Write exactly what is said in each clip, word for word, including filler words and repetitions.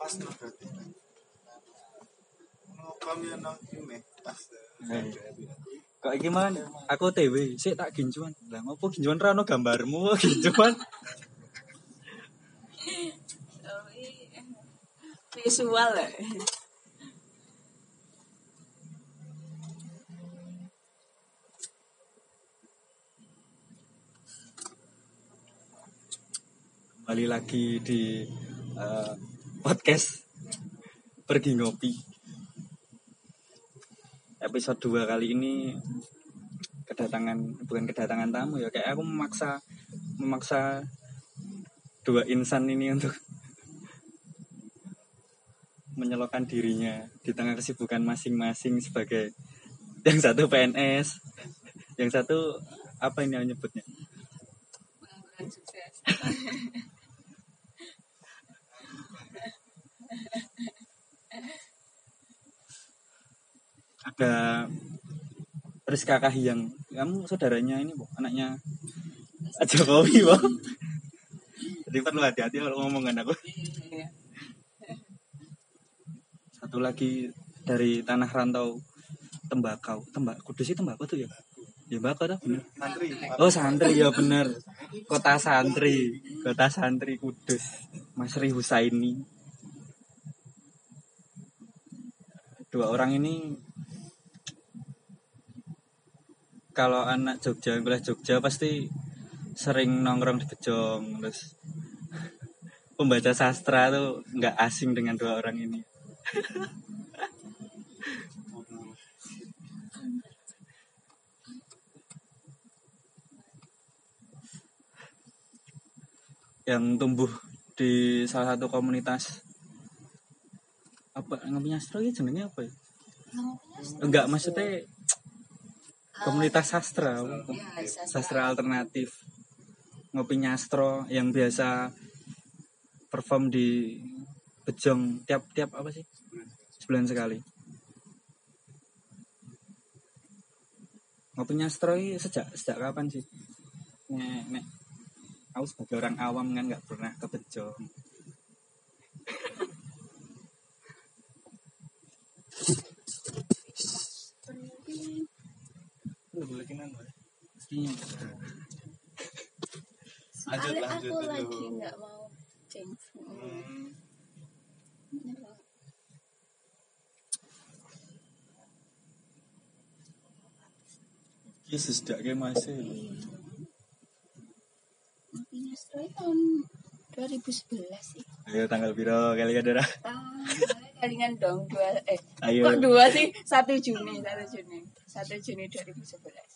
Pas nih berarti. Oh, kami nang ini pas. Kok iki man aku T W, sik tak gincuan. Lah ngopo gincuan ra ono gambarmu gincuan? Visual ya. Kembali lagi di uh, podcast Pergi Ngopi. Episode dua kali ini kedatangan bukan kedatangan tamu ya, kayak aku memaksa memaksa dua insan ini untuk menyelokkan dirinya di tengah kesibukan masing-masing sebagai yang satu P N S, yang satu apa ini nyebutnya? Pengangguran sukses. Ada Rizka Kahiyang, kamu saudaranya ini bu, anaknya Jokowi bu. Jadi perlu hati-hati kalau ngomongan aku. Satu lagi dari tanah rantau tembakau, tembak Kudus sih tembakau tuh ya, ya tembakau tuh bener. Santri. Oh santri ya bener, kota santri, kota santri Kudus, Mas Ri Husaini. Dua orang ini kalau anak Jogja, wilayah Jogja pasti sering nongkrong di Bejong, terus pembaca sastra tuh nggak asing dengan dua orang ini. Yang tumbuh di salah satu komunitas apa namanya sastra ya jenenge apa ya? Enggak, maksudnya komunitas sastra, sastra alternatif, Ngopi Nyastro yang biasa perform di Bejong tiap-tiap apa sih? Sebulan sekali. Ngopi Nyastro ini sejak sejak kapan sih? Nek, nek aku sebagai orang awam kan nggak pernah ke Bejong. Lanjut, Soalnya lanjut aku dulu. lagi nggak mau change. Hmm. Yesus dak ke masih. Ngopi Nyastro tahun dua ribu sebelas sih. Ayo tanggal piro kali ada dah. Tahun kalingan dong dua eh Ayo. kok dua sih satu Juni satu Juni satu Juni dua ribu sebelas.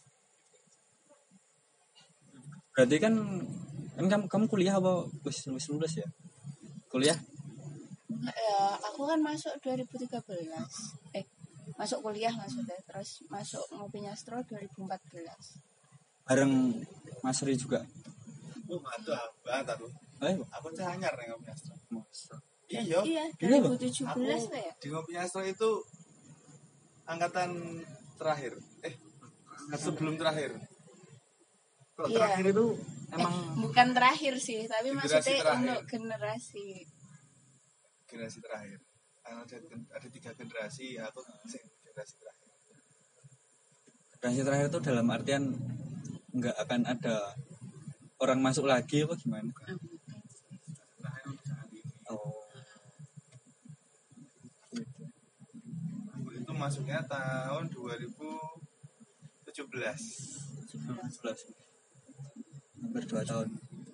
Berarti kan kan kamu, kamu kuliah apa wis wis lulus ya? Kuliah? Enggak ya, aku kan masuk dua ribu tiga belas. Eh, masuk kuliah maksudnya. Terus masuk Ngopi Nyastro dua ribu empat belas. Bareng Mas Ri juga. Oh, mantap banget aku. Ayo. Aku cah anyar nih Ngopi Astro. Mas. Iya. Iya, Iya, dua ribu tujuh belas Aku lah ya. di Ngopi Astro itu angkatan terakhir. Eh, sebelum terakhir. Kalau Iya. terakhir itu Emang Eh, bukan terakhir sih, tapi Generasi maksudnya terakhir. untuk generasi. generasi terakhir. Ada, ada tiga generasi, aku generasi terakhir. generasi terakhir itu dalam artian nggak akan ada orang masuk lagi apa gimana? Terakhir untuk saat ini. Oh. Gitu. Aku itu masuknya tahun dua ribu tujuh belas. sebelas Hampir dua tahun.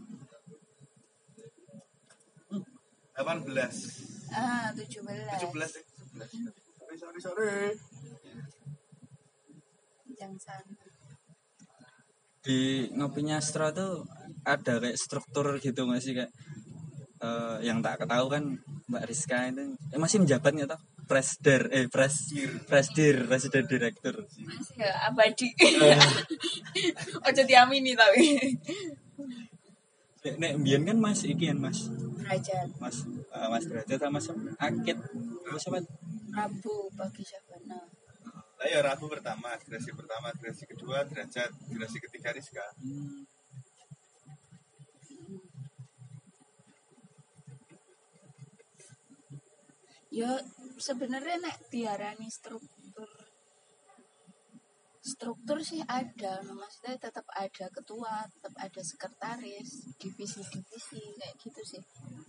delapan belas. Ah, tujuh belas. tujuh belas deh. sebelas. Sorry, sorry, sorry. Yang sana. Di Ngopi Nyastro tuh ada kayak struktur gitu nggak sih, kayak eh, yang tak ketahui kan Mbak Rizka itu eh, masih menjabat nggak tau? Presdir, eh pres, presdir, presiden direktur. Masih ya abadi. Ojo diamini tapi. Nek, nek mbiyen kan Mas iki kan Mas, Derajat Mas eh, Mas Derajat sama Mas Akit, apa siapa? Rabu pagi Sabana. Lah ya Rabu pertama, generasi pertama, generasi kedua Derajat, generasi ketiga Rizka. Hmm. Ya sebenarnya nek diarani struktur struktur sih ada, maksudnya tetap ada ketua, tetap ada sekretaris, divisi-divisi kayak gitu sih.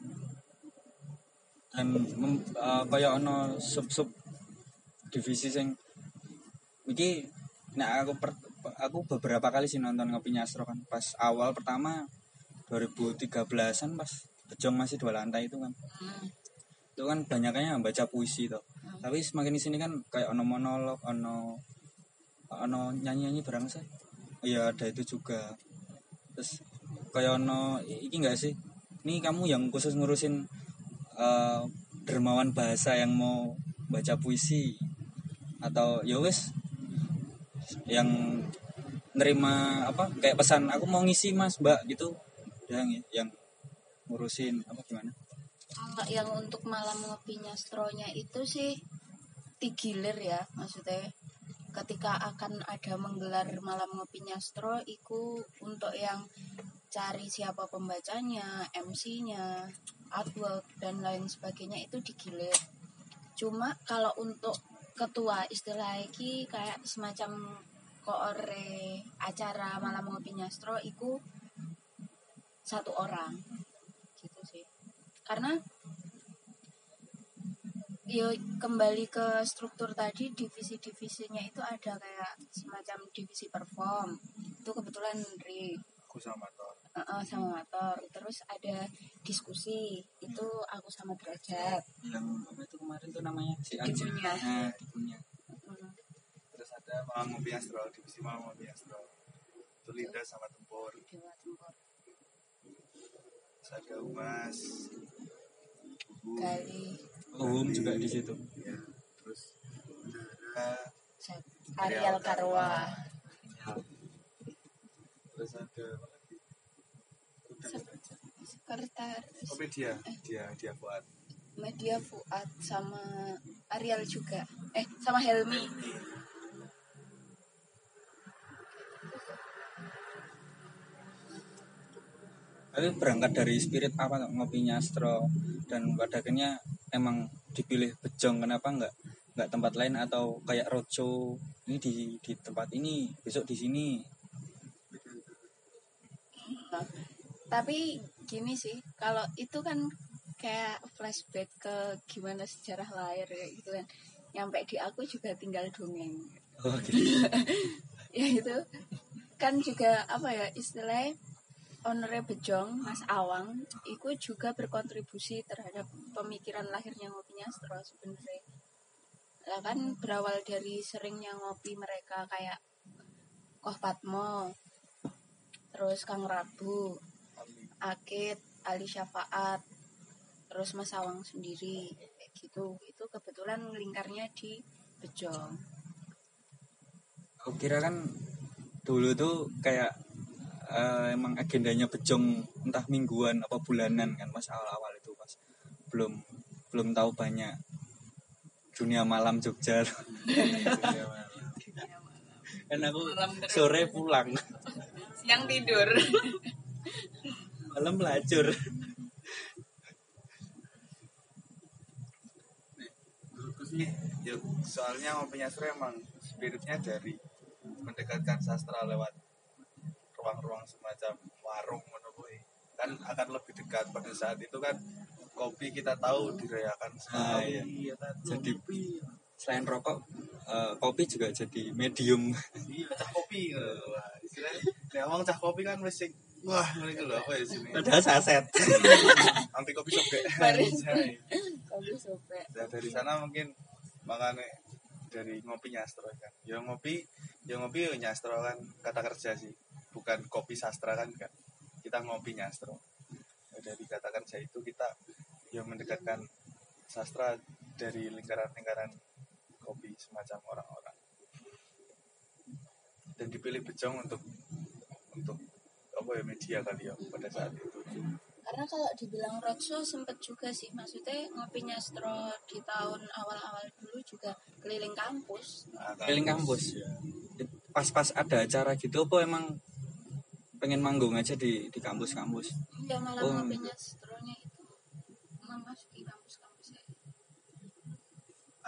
Dan mem- uh, kaya ono sub-sub divisi sing iki nek aku per, aku beberapa kali sih nonton Ngopi Nyastro kan pas awal pertama dua ribu tiga belasan pas Bejong masih dua lantai itu kan. Hmm. Itu kan banyaknya baca puisi tuh. Hmm. Tapi semakin di sini kan kayak ono monolog, ono ono nyanyi-nyanyi bareng sih. Iya ada itu juga. Terus kayak ono iki enggak sih? Ini kamu yang khusus ngurusin uh, dermawan bahasa yang mau baca puisi atau ya wes yang nerima apa kayak pesan aku mau ngisi mas mbak gitu yang yang ngurusin apa gimana? Kalau yang untuk malam Ngopi Nyastronya itu sih digilir ya, maksudnya ketika akan ada menggelar malam Ngopi Nyastro itu untuk yang cari siapa pembacanya, M C-nya, artwork dan lain sebagainya itu digilir. Cuma kalau untuk ketua istilah iki kayak semacam koore acara malam Ngopi Nyastro itu satu orang gitu sih. Karena yo kembali ke struktur tadi, divisi-divisinya itu ada kayak semacam divisi perform itu kebetulan Ri, aku sama Tor. Uh, sama Mator. Terus ada diskusi itu aku sama Derajat. Yang apa itu kemarin tuh namanya si Dipunya. Nah, dipunya. Hmm. Terus ada malam Ngopi Nyastro, divisi malam Ngopi Nyastro. Itu Linda sama Tempur. Dewa Tempur. Terus ada Umas, Bubu, Gali, Umum juga di situ. ya. Terus Dara, Ariel Karwa. Ya. terus ada apa lagi? Udah aja. Sekretaris Oh dia, dia, dia Fuad. Media Fuad sama Ariel juga. Eh sama Helmi. Tapi berangkat dari spirit apa tuh Ngopi Nyastro dan pada akhirnya emang dipilih Bejong, kenapa nggak nggak tempat lain atau kayak roadshow ini di di tempat ini besok di sini? Nah, tapi gini sih, kalau itu kan kayak flashback ke gimana sejarah lahir gitu kan. Nyampe di aku juga tinggal dongeng. Oh gitu. Ya itu kan juga apa ya istilahnya Owner Bejong, Mas Awang, itu juga berkontribusi terhadap pemikiran lahirnya Ngopi Nyastro sebenarnya. Lah kan berawal dari seringnya ngopi mereka kayak Koh Patmo, terus Kang Rabu, Akid, Ali Syafaat, terus Mas Awang sendiri, kayak gitu. Itu kebetulan lingkarnya di Bejong. Aku kira kan dulu tuh kayak uh, emang agendanya Bejong entah mingguan apa bulanan kan pas awal-awal itu pas belum belum tahu banyak dunia malam Jogja. Dunia malam. Kan aku sore pulang, Siang tidur. malam pelacur. Nih, yuk, soalnya Ngopi Nyastro emang spiritnya dari mendekatkan sastra lewat ruang-ruang semacam warung menurut kan akan lebih dekat. Pada saat itu kan kopi kita tahu dirayakan Ah, sekali, iya. ya kan? Jadi selain rokok, uh, kopi juga jadi medium. Iya, cah kopi. Wah, istilahnya nek ngomong cah kopi kan mesti wah, ngene iki lho apa ya sini. Padahal saset. Anti kopi sobek. Baris. Kopi sobek. Nah, dari sana mungkin makanya dari Ngopi Nyastro kan. Ya ngopi, ya ngopi ya nyastro kan kata kerja sih. Bukan kopi sastra kan kan. Kita ngopi nyastro. Ya, dari kata kerja itu kita yang mendekatkan sastra dari lingkaran-lingkaran kopi semacam orang-orang. Dan dipilih Bejong untuk untuk apa ya media kali ya pada saat itu. Karena kalau dibilang roadshow sempet juga sih, maksudnya Ngopi Nyastro di tahun awal-awal dulu juga keliling kampus. Nah, Keliling kampus. Pas-pas ada acara gitu apa emang pengen manggung aja di di kampus-kampus? Ya malah Oh. Ngopi Nyastronya itu memasuki kampus-kampus ya.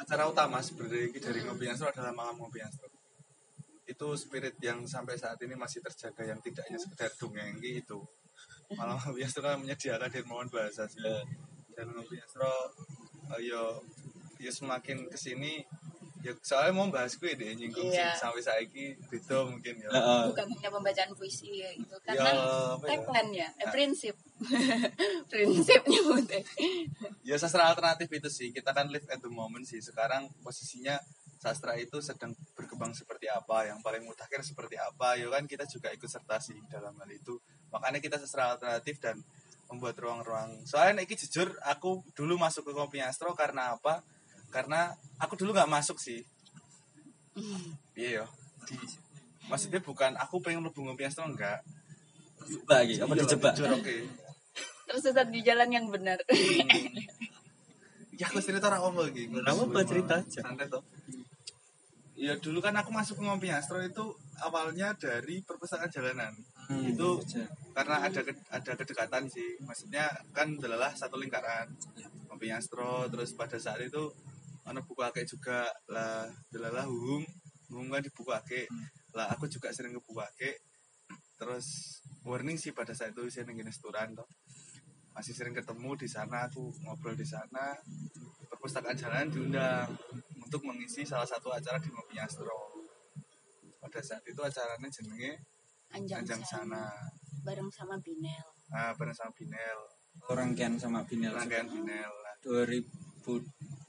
acara utama sebenarnya dari Ngopi Astro adalah malam Ngopi Astro. Itu spirit yang sampai saat ini masih terjaga, yang tidak hanya sekedar dongeng itu. Malam Ngopi Astro kan menyediakan dermawan bahasa sih. Dan Ngopi Astro uh, yo yo semakin kesini ya soalnya mau bahas gue deh nyinggung Iya. sampai saiki beda mungkin ya. Heeh. Bukan hanya pembacaan puisi ya gitu. Ya, Karena apa ya? tagline ya, eh, Nah. prinsip. Prinsip nyebutnya. Ya sastra alternatif itu sih, kita kan live at the moment sih. Sekarang posisinya sastra itu sedang berkembang seperti apa, yang paling mutakhir seperti apa, ya kan kita juga ikut serta sih dalam hal itu. Makanya kita sastra alternatif dan membuat ruang-ruang. Soalnya ini jujur, aku dulu masuk ke Ngopi Astro karena apa? Karena aku dulu nggak masuk sih. Iya ya. Maksudnya bukan aku pengen mlebu Ngopi Astro, enggak. Jebak iki, apa Iya, dijebak? jujur oke. Tersesat di jalan yang benar. Hmm. Ya aku cerita orang apa lagi? Nggak apa-apa, cerita aja. Santai toh. Ya dulu kan aku masuk ke Ngopi Astro itu awalnya dari perpustakaan jalanan. Hmm, Itu aja. karena ada ke- ada kedekatan sih. Maksudnya kan adalah satu lingkaran. Ngopi Astro terus pada saat itu ana buku akeh juga lah, delalah hum, hum kan di buku akeh. Lah aku juga sering ke buku akeh. Terus warning sih pada saat itu saya nengin restoran toh. Masih sering ketemu di sana, aku ngobrol di sana. Perpustakaan jalanan diundang untuk mengisi salah satu acara di Ngopi Astro. Pada saat itu acaranya jenenge Anjang, Anjang sana. Sana. Bareng sama Binel. Nah, bareng sama Binel, Rangkaian sama Binel rangkaian Binel lah. dua ribu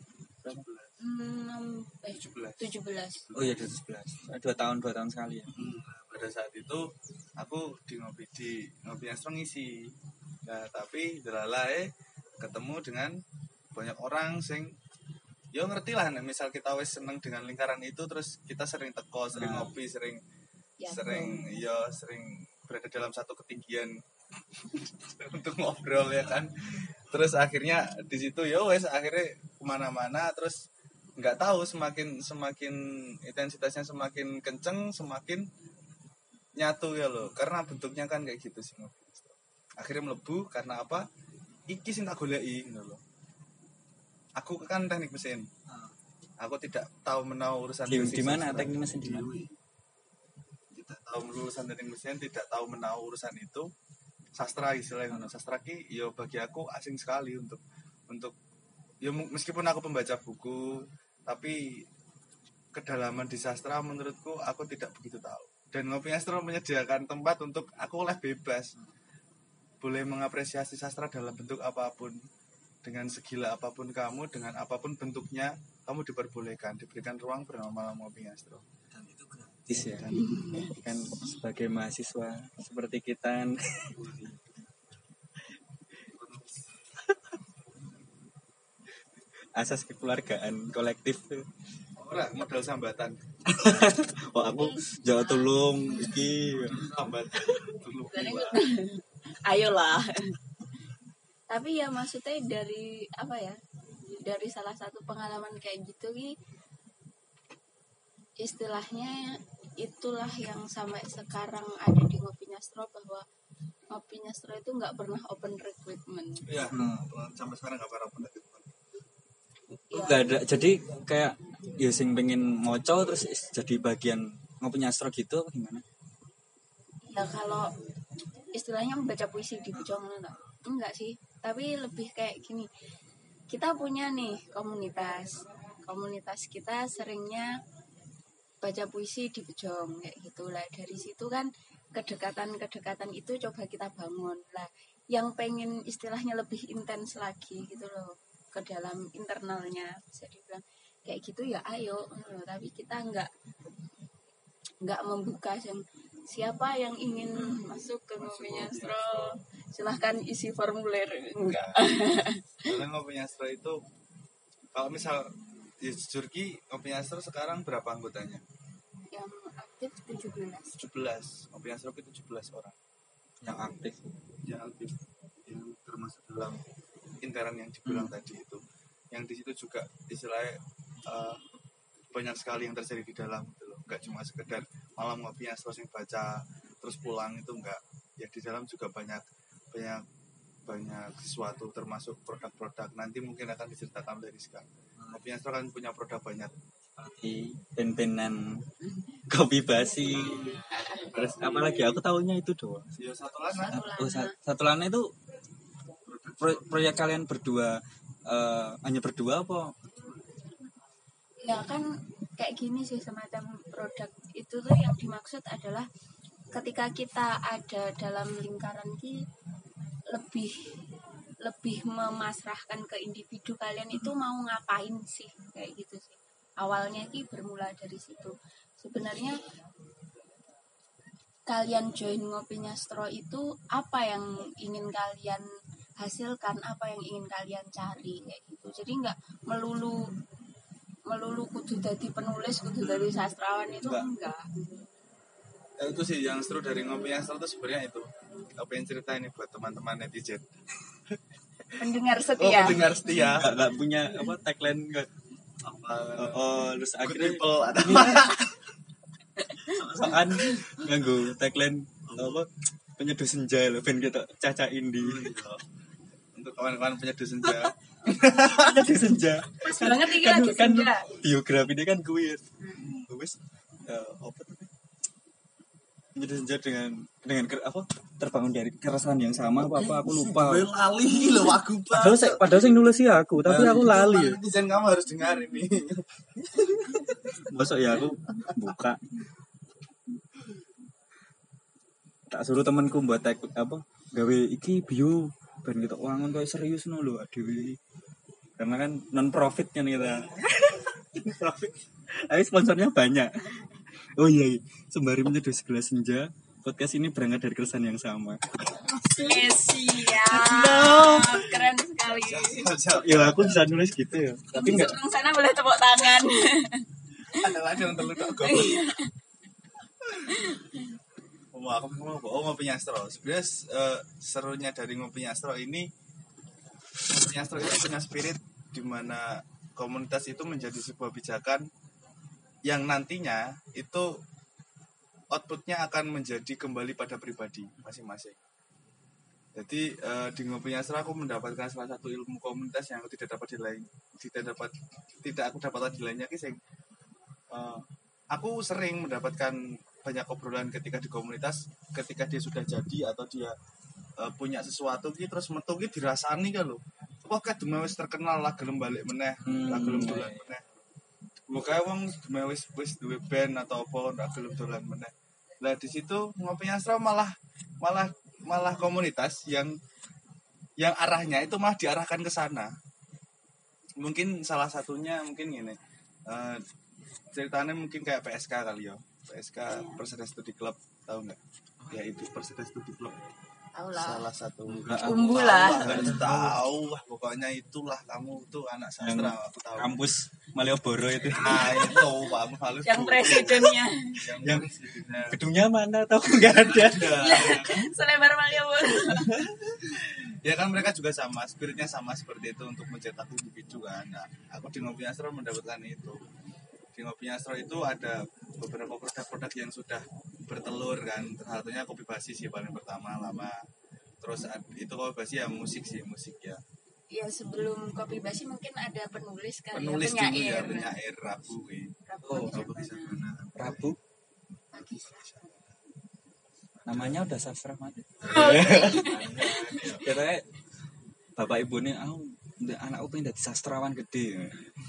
enam eh tujuh belas. tujuh belas. Oh iya dua ribu sebelas. Dua tahun dua tahun sekali ya. Hmm, pada saat itu aku di ngopi di Ngopi Astro ngisi. Nah, tapi delalae ketemu dengan banyak orang sing yo ngerti lah, nah, misal kita wis seneng dengan lingkaran itu terus kita sering teko, sering Nah. ngopi, sering Ya, sering yo sering berada dalam satu ketinggian untuk ngobrol ya kan. Terus akhirnya di situ yo wes akhirnya kemana-mana, terus nggak tahu semakin semakin intensitasnya semakin kenceng semakin nyatu ya loh, karena bentuknya kan kayak gitu sih. Akhirnya melebu karena apa? Iki sing tak goleki ngono lho. Aku kan teknik mesin. Aku tidak tahu menau urusan Di, basic di mana sastra. teknik mesin di mana? Tidak tahu urusan teknik mesin, tidak tahu menau urusan itu. Sastra istilahnya ngono. Sastra ki yo bagi aku asing sekali untuk untuk ya mu- meskipun aku pembaca buku, tapi kedalaman di sastra menurutku aku tidak begitu tahu. Dan Ngopi Astro menyediakan tempat untuk aku oleh bebas. Boleh mengapresiasi sastra dalam bentuk apapun. Dengan segila apapun kamu, dengan apapun bentuknya, kamu diperbolehkan, diberikan ruang bernama Malam Ngopi Astro. Gratis ya. Kan sebagai mahasiswa seperti kita kan. Asas kekeluargaan kolektif. Ora modal sambatan. Wah aku jauh tulung iki. Sambatan dulu. Ayolah. Tapi ya maksudnya dari apa ya? Dari salah satu pengalaman kayak gitu ki istilahnya itulah yang sampai sekarang ada di Ngopi Astro, bahwa Ngopi Astro itu nggak pernah open recruitment. Iya, Hmm. sampai sekarang enggak pernah pernah gitu. Ya, Enggak ada. Jadi kayak ya sing pengen ngoco terus is- jadi bagian Ngopi Astro gitu apa gimana? ya kalau istilahnya membaca puisi di Bejong enggak? Enggak sih, tapi lebih kayak gini. Kita punya nih komunitas. Komunitas kita seringnya baca puisi di Bejong kayak gitulah. Dari situ kan kedekatan-kedekatan itu coba kita bangun. Lah, yang pengen istilahnya lebih intens lagi gitu loh ke dalam internalnya, bisa dibilang kayak gitu ya ayo. Loh, tapi kita enggak enggak membuka yang siapa yang ingin masuk ke Ngopi Astro silahkan isi formulir, enggak. Karena Ngopi Astro itu kalau misal ya jujur ki Ngopi Astro sekarang berapa anggotanya? Yang aktif tujuh belas. tujuh belas. Ngopi Astro itu tujuh belas orang Yang aktif. yang aktif, yang termasuk dalam intern yang dibilang tadi itu. Yang di situ juga istilahnya eh, banyak sekali yang terjadi di dalam gitu loh. Enggak cuma sekedar malam Ngopi Astro yang baca terus pulang itu enggak. Ya di dalam juga banyak banyak banyak sesuatu termasuk produk-produk. Nanti mungkin akan diceritakan dari sekarang. Ngopi Astro kan punya produk banyak. Di pen-penan kopi basi. Terus apa lagi? Aku tahunya itu doang. Ya satu lana. Oh, sa- satu lana itu pro- proyek kalian berdua, eh, hanya berdua apa? Ya kan kayak gini sih, semacam produk itu tuh yang dimaksud adalah ketika kita ada dalam lingkaran ki lebih lebih memasrahkan ke individu kalian itu mau ngapain sih, kayak gitu sih. Awalnya ki bermula dari situ. Sebenarnya kalian join Ngopi Nyastro itu apa yang ingin kalian hasilkan, apa yang ingin kalian cari, kayak gitu. Jadi nggak melulu melulu kudu jadi penulis, kudu dari sastrawan, itu Enggak. enggak. Ya, itu sih yang seru dari Ngopi Astro itu sebenarnya itu. Apa yang cerita ini buat teman-teman netizen. Pendengar Oh, setia. pendengar setia. Nggak, nggak punya apa tagline nggak? Apa? Oh, oh, terus Good akhirnya people atau sokan nganggo tagline apa penyeduh senja lho ben kita caca indie. untuk kawan-kawan penyeduh senja. Penyeduh senja. Pas banget iki Kan, lagi kan senja. biografi ini kan kuis. Wis eh, apa tuh? Penyeduh senja dengan dengan ker- apa terbangun dari keresahan yang sama apa apa aku lupa. Gue lali loh aku Padahal saya padahal saya nulis sih aku, tapi aku lali. Netizen kamu harus dengar ini. Masuk ya aku buka. Tak suruh temanku buat tag apa gawe iki bio ben kita wangun kayak serius no lho adewe. Karena kan non profit kan kita. Profit. Tapi sponsornya banyak. Oh iya, iya. Sembari menyeduh segelas senja, podcast ini berangkat dari keresahan yang sama. Eh, siap. Keren sekali. Siap. Ya aku bisa nulis gitu ya. Tapi enggak Seberang sana boleh tepuk tangan. Ada lagi yang terlalu tak gue. Oh, aku mau oh, Ngopi Nyastro. Sebenarnya eh, serunya dari Ngopi Nyastro ini, Ngopi Nyastro itu punya spirit di mana komunitas itu menjadi sebuah pijakan yang nantinya itu outputnya akan menjadi kembali pada pribadi masing-masing. Jadi eh, di Ngopi Nyastro aku mendapatkan salah satu ilmu komunitas yang aku tidak dapat di lain, tidak dapat tidak aku dapatkan di lainnya ki sing eh, aku sering mendapatkan banyak obrolan ketika di komunitas, ketika dia sudah jadi atau dia uh, punya sesuatu ki terus metu ki dirasani kan lho. Kok kayak demwe wis terkenal lah gelem balik meneh, Hmm. lah gelem dolan meneh. Mukae wong demwe wis wis duwe band atau apa ndak gelem dolan meneh. Lah di situ Ngopi Nyastro malah malah malah komunitas yang yang arahnya itu malah diarahkan ke sana. Mungkin salah satunya mungkin gini. Uh, ceritanya mungkin kayak P S K kali ya. P S K Perseda Studi Club, tahu nggak? Ya itu Perseda Studi Club. Tahu lah. Salah satu Umbu lah. Nggak tahu lah, pokoknya itulah kamu tuh anak sastra, Yang aku tahu. kampus Malioboro itu. Nah itu Pak Halus. Yang presidennya. Yang, Yang presidennya. Gedungnya mana tahu enggak ada. Selebar Malioboro. Ya kan mereka juga sama, spiritnya sama seperti itu untuk mencetak individu kan. Nah, aku di Ngopi Nyastro mendapatkan itu. Di Ngopi Nyastro itu ada beberapa produk-produk yang sudah bertelur kan. Salah satunya kopi basi sih paling pertama lama. Terus ad- itu kopi basi ya musik sih, musik ya. Ya sebelum Kopi Basi mungkin ada penulis kali Penulis ya, dulu ya, penyair. penyair Rabu ya. Rabu. Oh, coba bisa mana. Rabu namanya udah sastra mati. Katanya bapak ibu nih, ah, anakku pengen jadi sastrawan gede.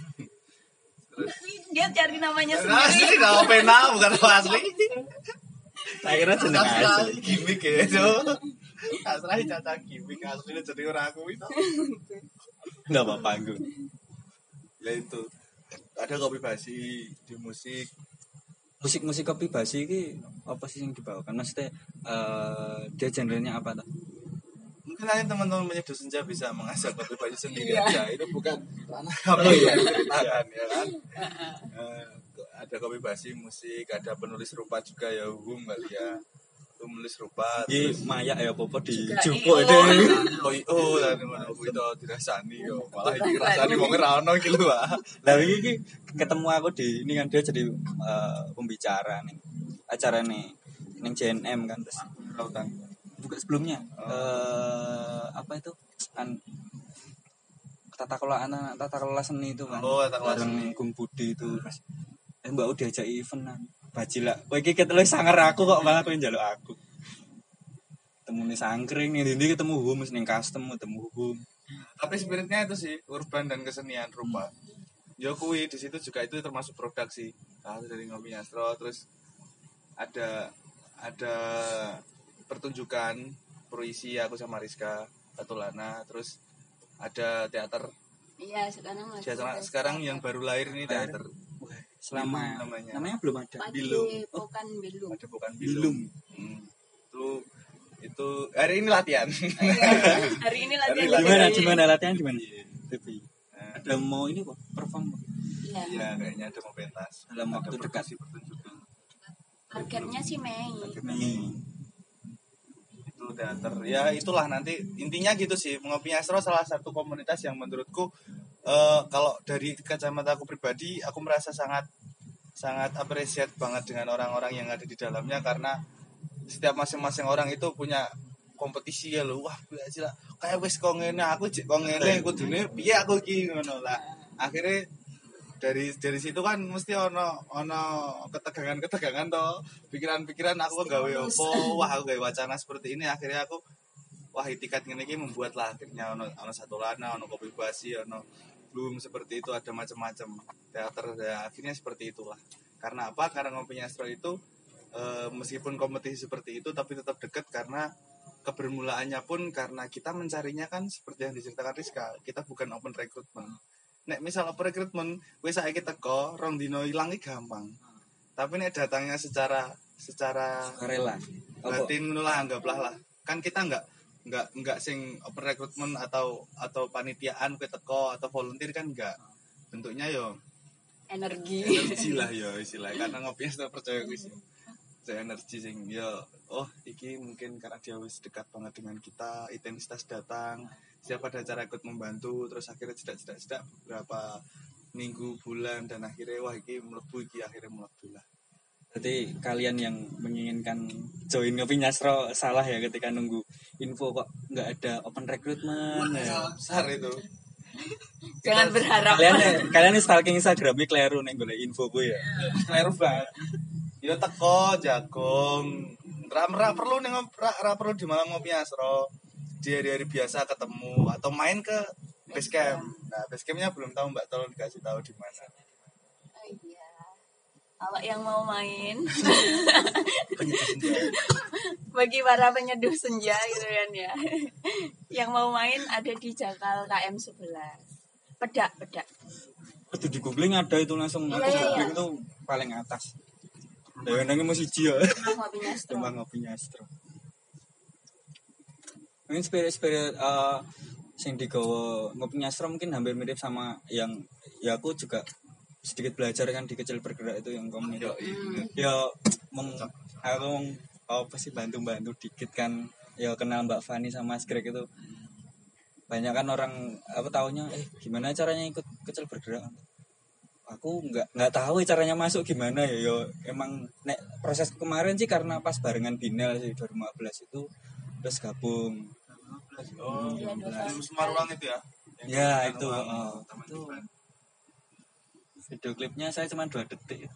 Dia cari namanya Asli sendiri. nama pena bukan nama asli. Tak kira jeneng asli. Gimik ya itu. Asli caca gimik asli jadi orang aku itu. Enggak apa-apa gue. Ya itu. Ada kopi basi di musik. Musik-musik kopi basi ini apa sih yang dibawakan? Maksudnya eh, dia genrenya apa tuh? Mungkin nanti teman-teman menyeduh senja bisa mengasah kopi basi sendiri Iya. aja. Itu bukan ranah kami iya. yang ceritakan ya kan. Eh, ada kopi basi musik, ada penulis rupa juga ya hum kali ya. Itu menulis rupa. Ini terus- Maya ya apa di Juga jupuk I O. itu. Oh, oh, dan ngono kuwi to dirasani yo. Malah iki rasani wong ora ono iki lho, Pak. Lah ini ketemu aku di ini kan dia jadi eh, pembicara nih acara nih neng J N M kan terus Rautan. bukan sebelumnya eh apa apa itu an, tata kelola anak tata kelola seni itu kan Oh, tata kelola bareng seni. Gung Budi itu Mas. Eh Mbak udah diajak event bajila kowe iki ketelu sangar aku kok malah kowe njaluk aku ketemu nih sangkring nih ini ketemu humus nih custom ketemu hum Tapi spiritnya itu sih urban dan kesenian rupa. Ya kuwi di situ juga itu termasuk produk sih. Nah, dari Ngopi Nyastro terus ada ada pertunjukan puisi aku sama Rizka Tatulana, terus ada teater. Iya, sekarang lagi Sekarang, ada sekarang teater. yang baru lahir ini Lahir. teater. selama Bilum namanya. namanya belum ada Pagi Bilum. Pokan Bilum. Ada bukan Bilum. Bilum. Hmm. Itu itu hari ini latihan. Iya, hari ini latihan. Hari gimana Iya. gimana latihan gimana Tapi ada mau ini kok perform kok Iya. Iya, kayaknya ada mau pentas. dalam Ada waktu dekat perkusi pertunjukan. Targetnya sih Mei. Mei. Itu teater. Ya itulah nanti intinya gitu sih. Ngopi Nyastro salah satu komunitas yang menurutku eh, kalau dari kacamata aku pribadi aku merasa sangat sangat appreciate banget dengan orang-orang yang ada di dalamnya karena setiap masing-masing orang itu punya kompetisi ya lho. Wah, aja kayak wis kok ngene aku jek kok ngene kudune piye aku iki ngono lah. Akhirnya dari dari situ kan mesti ono ono ketegangan-ketegangan toh, pikiran-pikiran aku gawe opo, wah aku gawe wacana seperti ini akhirnya aku wah itikat ngene iki membuat lah akhirnya ono ono satu lana, ono kopi basi, ono belum seperti itu ada macam-macam teater ya akhirnya seperti itulah. Karena apa? Karena Ngopi Nyastro itu e, meskipun kompetisi seperti itu tapi tetap dekat karena kebermulaannya pun karena kita mencarinya kan seperti yang diceritakan Rizka, kita bukan open recruitment. Nek misal open recruitment, wis saiki teko rong dino ilang iki gampang. Tapi nek datangnya secara secara rela batin ngono lah anggaplah lah. Kan kita enggak enggak enggak sing open recruitment atau atau panitiaan kowe teko atau volunteer kan enggak. Bentuknya yo Energi. energi lah yo istilahnya karena ngopi sudah percaya kuwi sih. Saya energi sing yo oh iki mungkin karena dia wis dekat banget dengan kita, intensitas datang, siapa ada cara ikut membantu, terus akhirnya cedak-cedak beberapa minggu, bulan dan akhirnya wah iki mlebu iki akhirnya mlebu lah. Berarti kalian yang menginginkan join Ngopi Nyastro salah ya ketika nunggu info kok nggak ada open recruitment ya. Salah besar itu. Jangan berharap. Kalian kalian ini stalking Instagramnya kleru nih golek info gue ya. Kleru banget. Yo teko jagung. Ra ra perlu ning ra, ra perlu di malam Ngopi Nyastro. Di hari-hari biasa ketemu atau main ke base camp. Nah, base campnya belum tahu Mbak, tolong dikasih tahu di mana. Oh iya. Kalau yang mau main bagi para penyeduh senja gitu kan ya. Yang mau main ada di Jakal K M sebelas. Pedak, pedak. Itu di googling ada itu langsung aku Iya, iya, googling iya. itu paling atas. Dewe nang mesti ji ya. Ngopi Nyastro. Cuma Ngopi Nyastro. Mungkin spirit-spirit uh, sing digawa Ngopi Nyastro mungkin hampir mirip sama yang ya aku juga sedikit belajar kan di Kecil Bergerak itu yang komunitas. Ya meng, aku meng, apa sih bantu-bantu dikit kan ya kenal Mbak Fani sama Mas Greg itu banyak kan orang apa taunya eh gimana caranya ikut Kecil Bergerak aku nggak nggak tahu caranya masuk gimana ya yo emang nek proses kemarin sih karena pas barengan Binel sih dua ribu lima belas itu terus gabung Oh, Iya, di dua Semarang itu ya. ya Yang itu Semarang, oh, Taman itu Hiburan. video klipnya saya cuma dua detik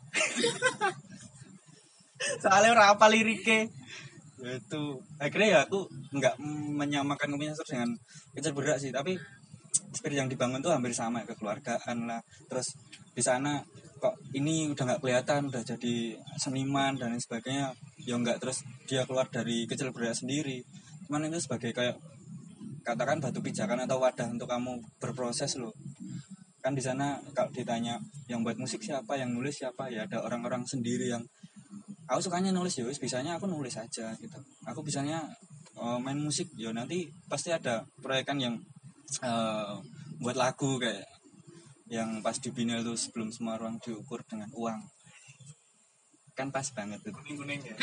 soalnya ora apa liriknya ya itu akhirnya ya aku nggak menyamakan Ngopi Nyastro dengan Kecil Bergerak sih tapi spirit yang dibangun tuh hampir sama kekeluargaan lah terus di sana kok ini udah nggak kelihatan udah jadi seniman dan lain sebagainya ya nggak terus dia keluar dari Kecil Bergerak sendiri cuman itu sebagai kayak katakan batu pijakan atau wadah untuk kamu berproses loh kan di sana kalau ditanya yang buat musik siapa yang nulis siapa ya ada orang-orang sendiri yang aku sukanya nulis ya wis bisanya aku nulis aja gitu aku bisanya uh, main musik ya nanti pasti ada proyekan yang uh, buat lagu kayak yang pas di Binel tuh sebelum semua ruang diukur dengan uang kan pas banget tuh Kuning-kuning ya.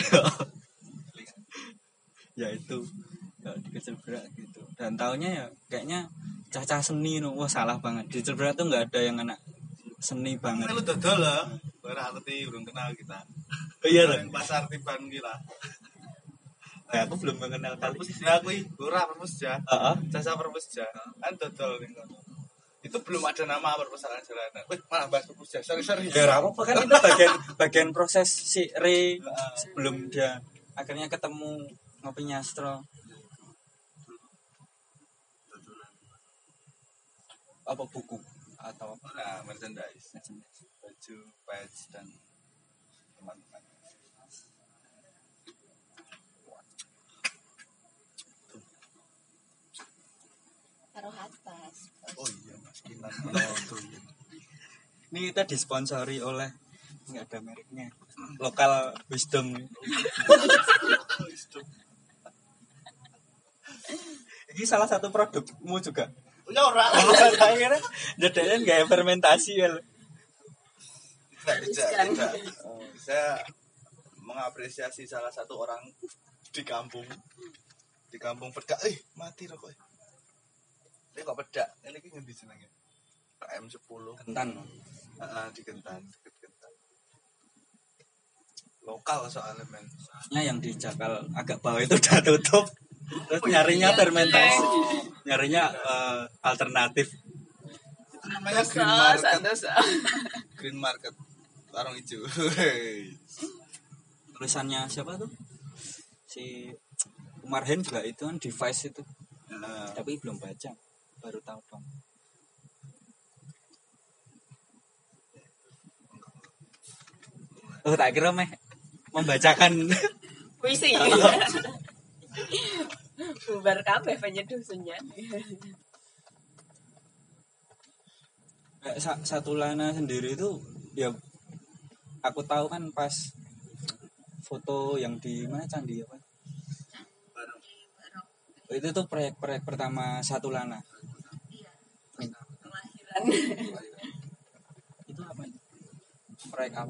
ya itu ya, di Kecil Bergerak gitu dan tahunnya ya kayaknya cacah seni no. Wah salah banget di Kecil Bergerak tuh nggak ada yang anak seni banget Lu dodol lah. Ora ngerti urung kenal kita. iya Yang pasar tiban gila. Nah, aku belum mengenal kali. Perpusja aku ora perpusja. Heeh. Jasa perpusja. Kan dodol ning kono. Itu belum ada nama perpustakaan jalanan. Wih, malah bahas perpusja. Sorry, sorry. Ya ora apa kan itu bagian bagian proses si Re sebelum dia akhirnya ketemu ngopinya Astro. Apa buku atau apa? Nah, merchandise, baju, patch dan teman-teman. Taruh atas. Oh iya, Mas Kinan. Ini kita disponsori oleh nggak ada mereknya. Lokal Wisdom. Ini salah satu produkmu juga. Ya ora. Akhirnya jadinya nggak fermentasi ya. Tidak, tidak, tidak. Oh, saya mengapresiasi salah satu orang di kampung. Di kampung Pedak. Eh, mati rokok. Ini kok Pedak? Ini ki ngendi jenenge? K M sepuluh. Kentan. Heeh, di Kentan, deket Kentan. Lokal soalnya men. Soalnya yang di Jakal agak bawah itu udah tutup. Terus nyarinya fermentasi. Nyarinya uh, alternatif. Itu namanya Green Dosa, Market. dosa. Green Market. Warung hijau. Tulisannya siapa tuh? Si Umar Hen juga itu kan device itu. Nah, Tapi belum baca. Baru tahu dong. Oh, tak kira meh membacakan Puisi. Bubar kabeh penyedusunnya. Kayak Sa- Satulana sendiri itu ya aku tahu kan pas foto yang di mana Candi apa? Oh, itu tuh proyek-proyek pertama Satulana. Kelahiran. Itu apa itu? Proyek apa?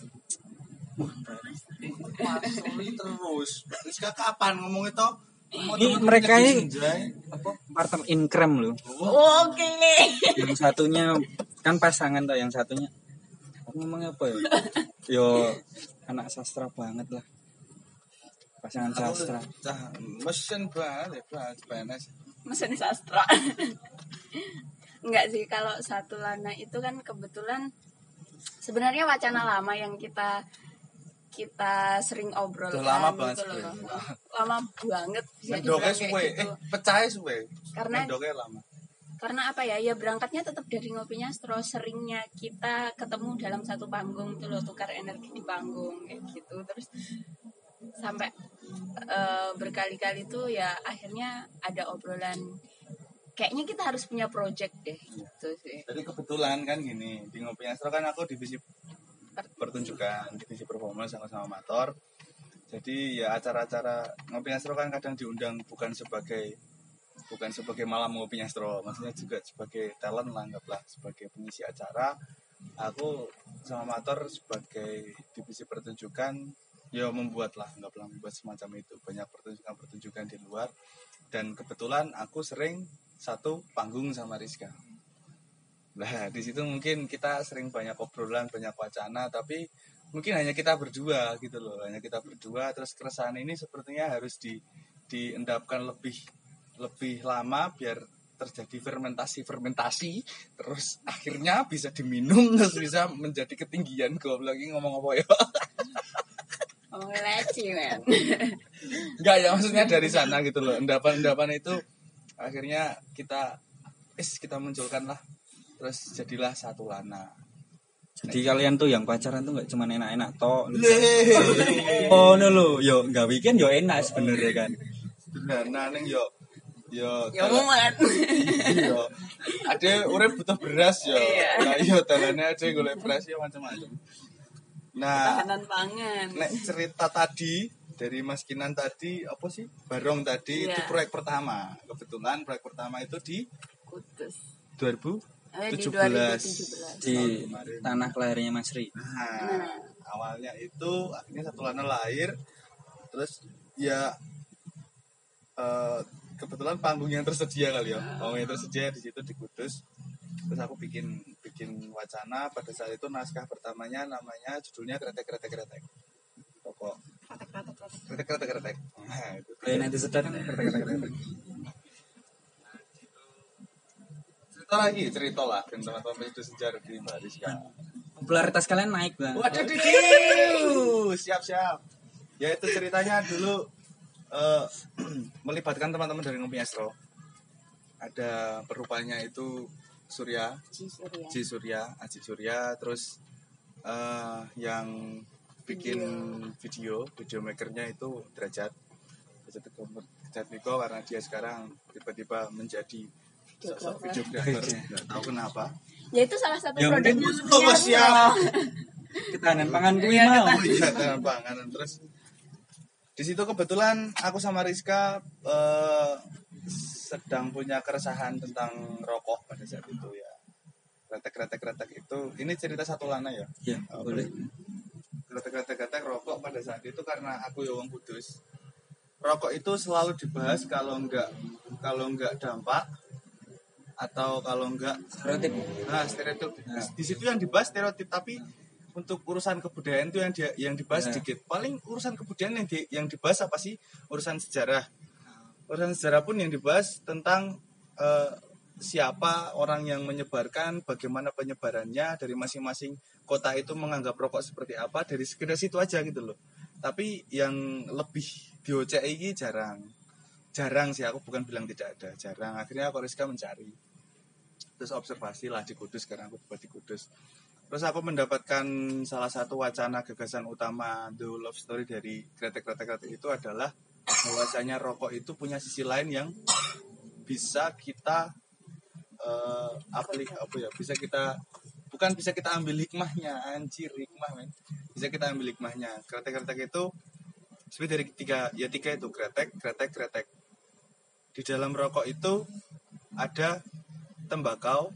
Masuli terus. Rizka kapan ngomong itu? Ini mereka ini apa? Partner in crime loh. Oke. Yang satunya kan pasangan tuh, yang satunya aku ngomongnya apa ya? Yo anak sastra banget lah. Pasangan sastra. Cah, mesin banget ya, banget P N S. Mesin sastra. Enggak sih, kalau Satu Lana itu kan kebetulan sebenarnya wacana lama yang kita kita sering obrol Udah lama kan, banget gitu loh. sebenarnya. Lama banget bisa Mendoknya dibilang kayak suwe, gitu. eh pecah suwe. Karena- Mendoknya lama. Karena apa ya, ya berangkatnya tetap dari ngopinya Astro. Seringnya kita ketemu dalam satu panggung itu loh, tukar energi di panggung kayak gitu. Terus sampai eh, berkali-kali tuh ya akhirnya ada obrolan kayaknya kita harus punya project deh gitu sih. Jadi kebetulan kan gini, di Ngopi Astro kan aku divisi pertunjukan, divisi performance sama-sama amator. Jadi ya acara-acara Ngopi Astro kan kadang diundang bukan sebagai bukan sebagai malam Ngopi Astro, maksudnya juga sebagai talent lah, anggaplah sebagai pengisi acara. Aku sama amator sebagai divisi pertunjukan ya membuat lah, anggaplah membuat semacam itu, banyak pertunjukan-pertunjukan di luar. Dan kebetulan aku sering satu panggung sama Rizka. Nah, di situ mungkin kita sering banyak obrolan, banyak wacana, tapi mungkin hanya kita berdua gitu loh, hanya kita berdua. Terus keresahan ini sepertinya harus di diendapkan lebih lebih lama biar terjadi fermentasi fermentasi, terus akhirnya bisa diminum, terus bisa menjadi ketinggian. Gue lagi ngomong apa ya? Oh, leci men. Enggak ya, maksudnya dari sana gitu loh. Endapan-endapan itu akhirnya kita is kita munculkan lah. Terus jadilah Satu Lana. Jadi kalian tuh yang pacaran tuh nggak cuma enak-enak toh. Lehehe. Oh no lo, yo nggak weekend yo enak sebenarnya kan. Nah, neng yo yo Ya muat. iya. Ada urip butuh beras yo. Iya. Nah, iya dalane ada golek beras ya macam-macam. Nah, Tahanan pangan. nek cerita tadi dari Mas Kinan tadi apa sih? Barong tadi Iya. itu proyek pertama. Kebetulan proyek pertama itu di Kudus. dua ribu Eh, di tujuh dua ribu belas. tujuh belas. Di tanah kelahirannya Mas Ri. Nah, awalnya itu akhirnya Satu Lana lahir. Terus ya eh, kebetulan panggung yang tersedia kali ya. Panggung yang tersedia di situ di Kudus. Terus aku bikin bikin wacana pada saat itu, naskah pertamanya namanya judulnya Kretek Kretek Kretek. Pokok Kretek Kretek Kretek. Nah, itu Kayak nanti sedar kan kretek-kretek. cerita lagi, cerita lah dan teman-teman itu sejarah di Mbak Rizka. Popularitas kalian naik bang. Waduh, didiu. Siap-siap. Ya itu ceritanya dulu eh, melibatkan teman-teman dari Ngopi Astro. Ada perupanya itu Surya, Ji Surya. Ji Surya, Aji Surya, terus eh, yang bikin video, video makernya itu Derajat. Derajat Derajat Miko karena dia sekarang tiba-tiba menjadi sosok videografer. Nggak tahu kenapa. Ya itu salah satu Ya, produk mungkin- Oh, siap. Ketahanan pangan kuwi Iya, mau. Iya, dalam panganan terus di situ kebetulan aku sama Rizka eh, sedang punya keresahan tentang rokok pada saat itu ya. Kretek-kretek-kretek itu, ini cerita satu lana ya. Iya, Oh, boleh. Kretek-kretek-kretek rokok pada saat itu karena aku ya wong kudus. Rokok itu selalu dibahas kalau enggak kalau enggak dampak atau kalau enggak Stereotip. nah stereotip. Nah. Di situ yang dibahas stereotip, tapi untuk urusan kebudayaan itu yang dia, yang dibahas Nah. sedikit. Paling urusan kebudayaan yang di, yang dibahas apa sih? Urusan sejarah. Urusan sejarah pun yang dibahas tentang eh, siapa orang yang menyebarkan, bagaimana penyebarannya dari masing-masing kota itu menganggap rokok seperti apa, dari sekedar situ aja gitu loh. Tapi yang lebih diocei ini jarang. Jarang sih, aku bukan bilang tidak ada, jarang. Akhirnya aku Rizka mencari. Terus observasi lah di Kudus, karena aku buat di Kudus. Terus aku mendapatkan salah satu wacana gagasan utama The Love Story dari kretek-kretek itu adalah bahwasanya rokok itu punya sisi lain yang bisa kita eh, aplik apa ya bisa kita bukan bisa kita ambil hikmahnya, anjir hikmah men, bisa kita ambil hikmahnya. Kretek-kretek itu sebenarnya dari tiga ya tiga itu kretek kretek kretek. Di dalam rokok itu ada tembakau,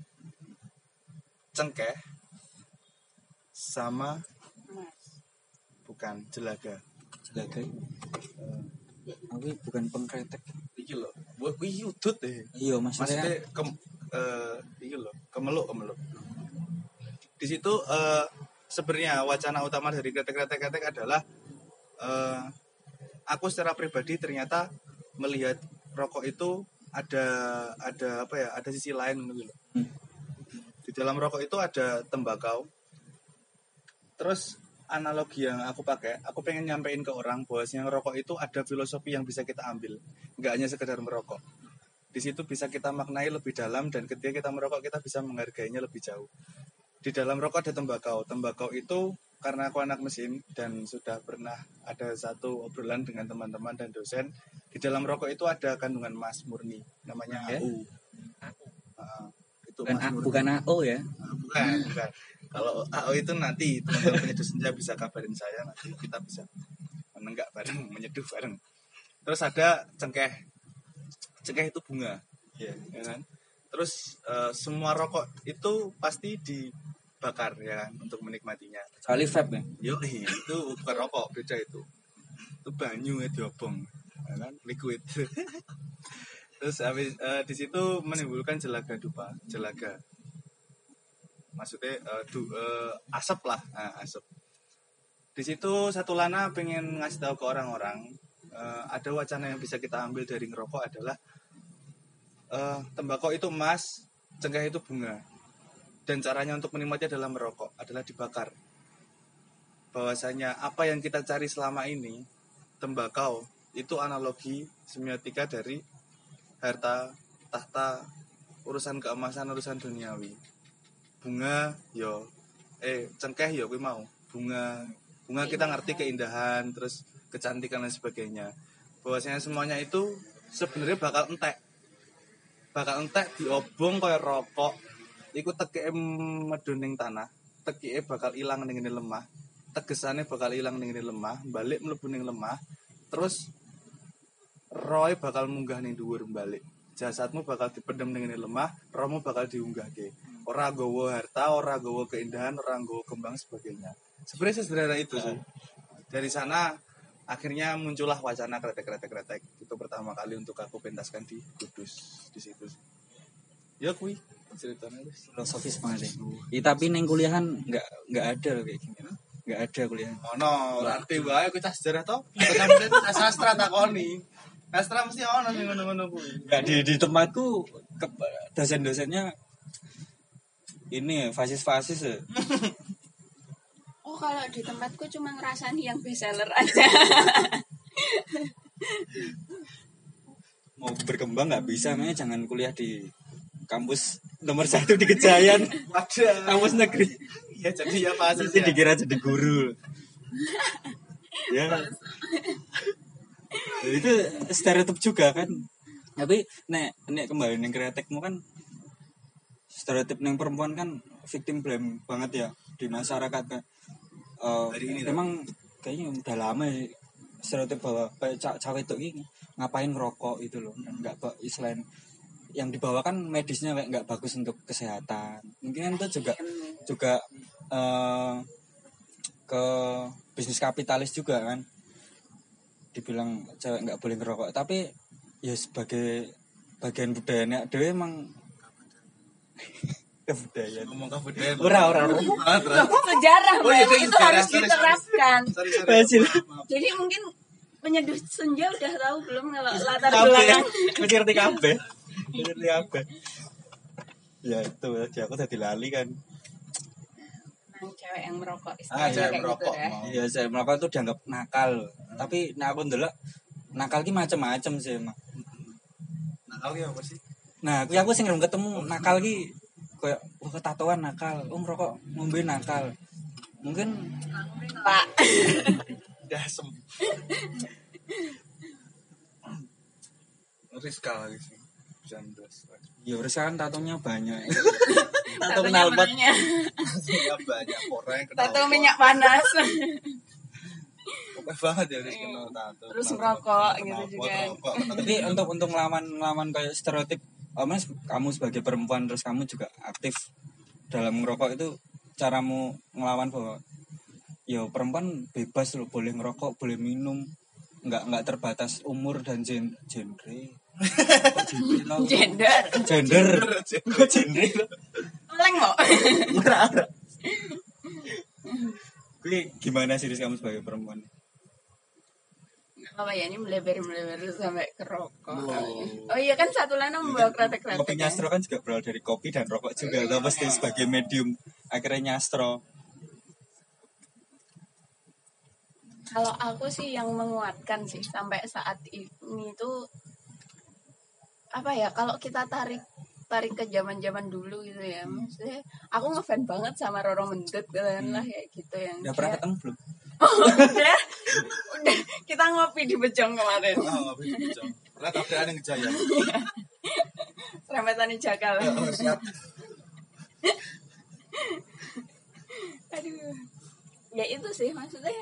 cengkeh, sama bukan jelaga. Jelaga. Aku bukan pengkretek. Iki lho, wah kuwi udut deh. Iya, maksudnya Maksudnya ke eh iki lho, kemeluk kemeluk. Di situ eh sebenarnya wacana utama dari kretek-kretek adalah eh aku secara pribadi ternyata melihat rokok itu ada ada apa ya, ada sisi lain gitu loh. Hmm. Di dalam rokok itu ada tembakau. Terus analogi yang aku pakai, aku pengen nyampein ke orang bahwasanya rokok itu ada filosofi yang bisa kita ambil, nggak hanya sekedar merokok. Di situ bisa kita maknai lebih dalam dan ketika kita merokok kita bisa menghargainya lebih jauh. Di dalam rokok ada tembakau. Tembakau itu karena aku anak mesin dan sudah pernah ada satu obrolan dengan teman-teman dan dosen, di dalam rokok itu ada kandungan emas murni, namanya Ya. A U. Uh, itu bukan emas A, murni. bukan A O ya. Nah, bukan, bukan. Kalau A O itu nanti teman-teman penyeduh senja bisa kabarin saya, nanti kita bisa menenggak bareng, menyeduh bareng. Terus ada cengkeh. Cengkeh itu bunga, ya, ya kan? Terus eh, semua rokok itu pasti dibakar ya kan untuk menikmatinya. Kecuali vape ya. Yo, itu bukan rokok, beda itu. Itu banyu ya diobong, ya kan? Liquid. Terus habis eh, di situ menimbulkan jelaga dupa, jelaga. Maksudnya uh, du, uh, asap lah, nah, asap. Di situ satu lana pengen ngasih tahu ke orang-orang uh, ada wacana yang bisa kita ambil dari ngerokok adalah uh, tembakau itu emas, cengkeh itu bunga, dan caranya untuk menikmati adalah merokok, adalah dibakar. Bahwasanya apa yang kita cari selama ini, tembakau itu analogi semiotika dari harta, tahta, urusan keemasan, urusan duniawi. Bunga yo eh cengkeh yo kuwi mau bunga bunga kita ngerti keindahan terus kecantikan dan sebagainya, bahwasanya semuanya itu sebenarnya bakal entek bakal entek diobong kaya rokok iku tekeke medun ning tanah, tekike bakal ilang ning ngene lemah, tegesane bakal ilang ning ngene lemah, balik mlebu ning lemah, terus roe bakal munggah ning dhuwur balik, jasadmu bakal dipendem ning ngene lemah, rohmu bakal diunggahke. Ora gowo harta, ora gowo keindahan, ora gowo kembang sebagainya. Sebenarnya sederhana itu sih. Dari sana akhirnya muncullah wacana kretek-kretek-kretek. Itu pertama kali untuk aku pentaskan di Kudus di situ. Ya kui ceritanya wis. Filosofis banget ya. Ya, tapi neng kuliahan nggak nggak ada loh kayak gini. Nggak nggak ada kuliah. Ono, berarti wae aku cah sejarah to. Kemudian cah sastra takoni. Sastra mesti ono sing ngono-ngono kuwi. Nggak di di tempatku ke- dosen-dosennya ini fasis-fasis ya. Oh kalau di tempatku cuma ngerasani yang bestseller aja. Mau berkembang nggak bisa, makanya jangan kuliah di kampus nomor satu di Kejayan, Waduh. kampus negeri. Ya jadi ya pasti Nanti dikira jadi guru. Ya. Itu stereotip juga kan. Tapi nek nek kembali ning kreatekmu kan stereotip ning perempuan kan victim blame banget ya di masyarakat kan. Eh, Hari ini, emang kayaknya udah lama ya stereotip bahwa kayak ca- cawe itu ini ngapain ngerokok itu loh, nggak ba- selain yang dibawa kan medisnya kayak nggak bagus untuk kesehatan. Mungkin kan itu juga juga eh, ke bisnis kapitalis juga kan, dibilang cewek nggak boleh ngerokok, tapi ya sebagai bagian budayanya dia emang kebudayaan. ngomong kebudayaan. Ora ora ora. Sejarah Oh, iya, Bang, itu itu harus sejarah. Sorry, sorry. diterapkan. Sorry, sorry. Hasil. Jadi mungkin penyeduh senja udah tahu belum kalau latar Kabeh, belakang mesti ngerti kabeh. Mesti ngerti kabeh. Ya itu, jadi aku tadi lali kan. Nang cewek yang merokok Ah, istilahnya cewek kayak merokok. gitu ya. mau. Iya, saya melakukan itu dianggap nakal. Tapi nah aku ndelok nakal ki macam-macam sih, Mak. Nah, kau ki apa sih? Nah, aku aku sing belum ketemu nakal ki kayak oh, ketatoan nakal, oh merokok ngombe nakal. Mungkin Pak. Dasem. Rizka lagi sih. Jam dua belas. ya harus kan tatonya banyak. Tato Tato knalpot. Ya banyak orang yang kenal. Tato minyak panas. Oke banget ya Rizka kenal tato. Terus Kenal merokok tato, gitu kenal juga. rokok, kenal Tapi untuk untuk lawan lawan kayak stereotip, oh, mas, kamu sebagai perempuan terus kamu juga aktif dalam merokok, itu caramu ngelawan bahwa ya perempuan bebas loh, boleh ngerokok, boleh minum, nggak nggak terbatas umur dan gen genre. Kok genre lo? Gender. Gender. Kok genre lo? Meleng mau. Ora, ora. Kuwi gimana sih Riz, kamu sebagai perempuan? Apa ya ini melebar-melebar sampai ke rokok. Wow. Oh iya kan satu lana membawa kretek-kretek. Kopi nyastro kan juga berawal dari kopi dan rokok juga, atau pasti sebagai medium akhirnya nyastro. Kalau aku sih yang menguatkan sih sampai saat ini tuh apa ya, kalau kita tarik tarik ke zaman-zaman dulu gitu ya, maksudnya aku ngefans banget sama Roro Mendut kan lah kayak gitu yang Udah pernah dia- ketemu belum? udah udah kita ngopi di Bejong kemarin Oh, nggak bisa bocor. Lah tabrakan yang Jaya. serempetan jakal. Oh, siap. Aduh, ya itu sih maksudnya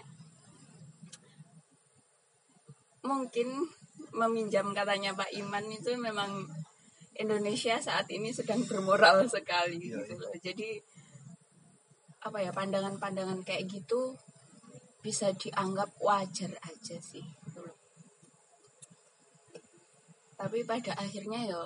mungkin meminjam katanya Pak Iman itu memang Indonesia saat ini sedang bermoral sekali Iya, gitu loh. Jadi apa ya, pandangan-pandangan kayak gitu bisa dianggap wajar aja sih gitu loh. Tapi pada akhirnya ya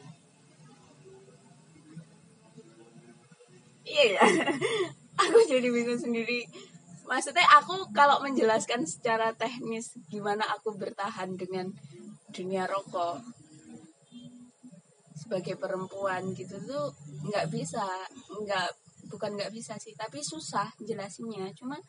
iya ya. Aku jadi bingung sendiri. Maksudnya aku kalau menjelaskan secara teknis gimana aku bertahan dengan dunia rokok sebagai perempuan gitu tuh nggak bisa, nggak bukan nggak bisa sih, tapi susah jelasinnya. Cuma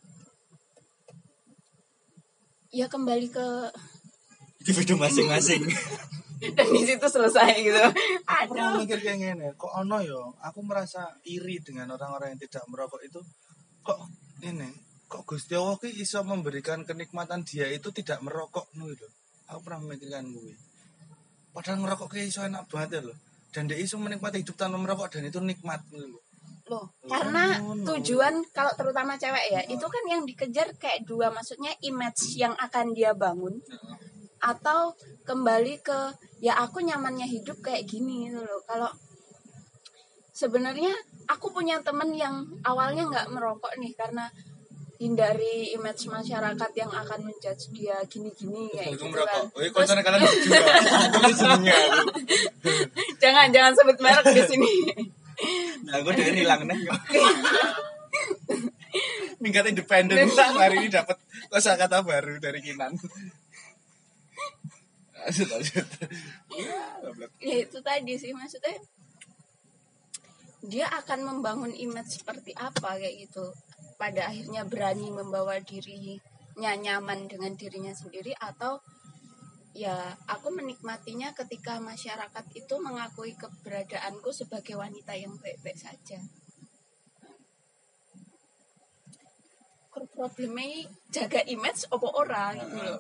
ya kembali ke Individu masing-masing. dan di situ selesai gitu. Aku pernah Aduh, mikir kayak gini, kok ono yo, aku merasa iri dengan orang-orang yang tidak merokok itu. Kok ini, kok Gusti Allah ki iso memberikan kenikmatan dia itu tidak merokok nu itu. Aku pernah memikirkan gue. Padahal merokok ki iso enak banget ya loh. Dan dia iso menikmati hidup tanpa merokok dan itu nikmat gitu. loh, karena Oh, no. tujuan kalau terutama cewek ya, itu kan yang dikejar kayak dua, maksudnya image yang akan dia bangun atau kembali ke ya aku nyamannya hidup kayak gini gitu loh. Kalau sebenarnya aku punya temen yang awalnya nggak merokok nih karena hindari image masyarakat yang akan menjudge dia gini-gini kayak Itu gitu merokok. kan. Oh, konsen kalian juga. Aku senengnya. Jangan jangan sebut merek di sini. Nah, aku udah hilang nih. Minggat independen. Hari ini dapat kosakata baru dari Kinan. Lanjut, lanjut. Ya itu tadi sih maksudnya dia akan membangun image seperti apa kayak gitu. Pada akhirnya berani membawa dirinya nyaman dengan dirinya sendiri, atau ya aku menikmatinya ketika masyarakat itu mengakui keberadaanku sebagai wanita yang baik-baik saja. Problemnya jaga image apa ora gitu loh.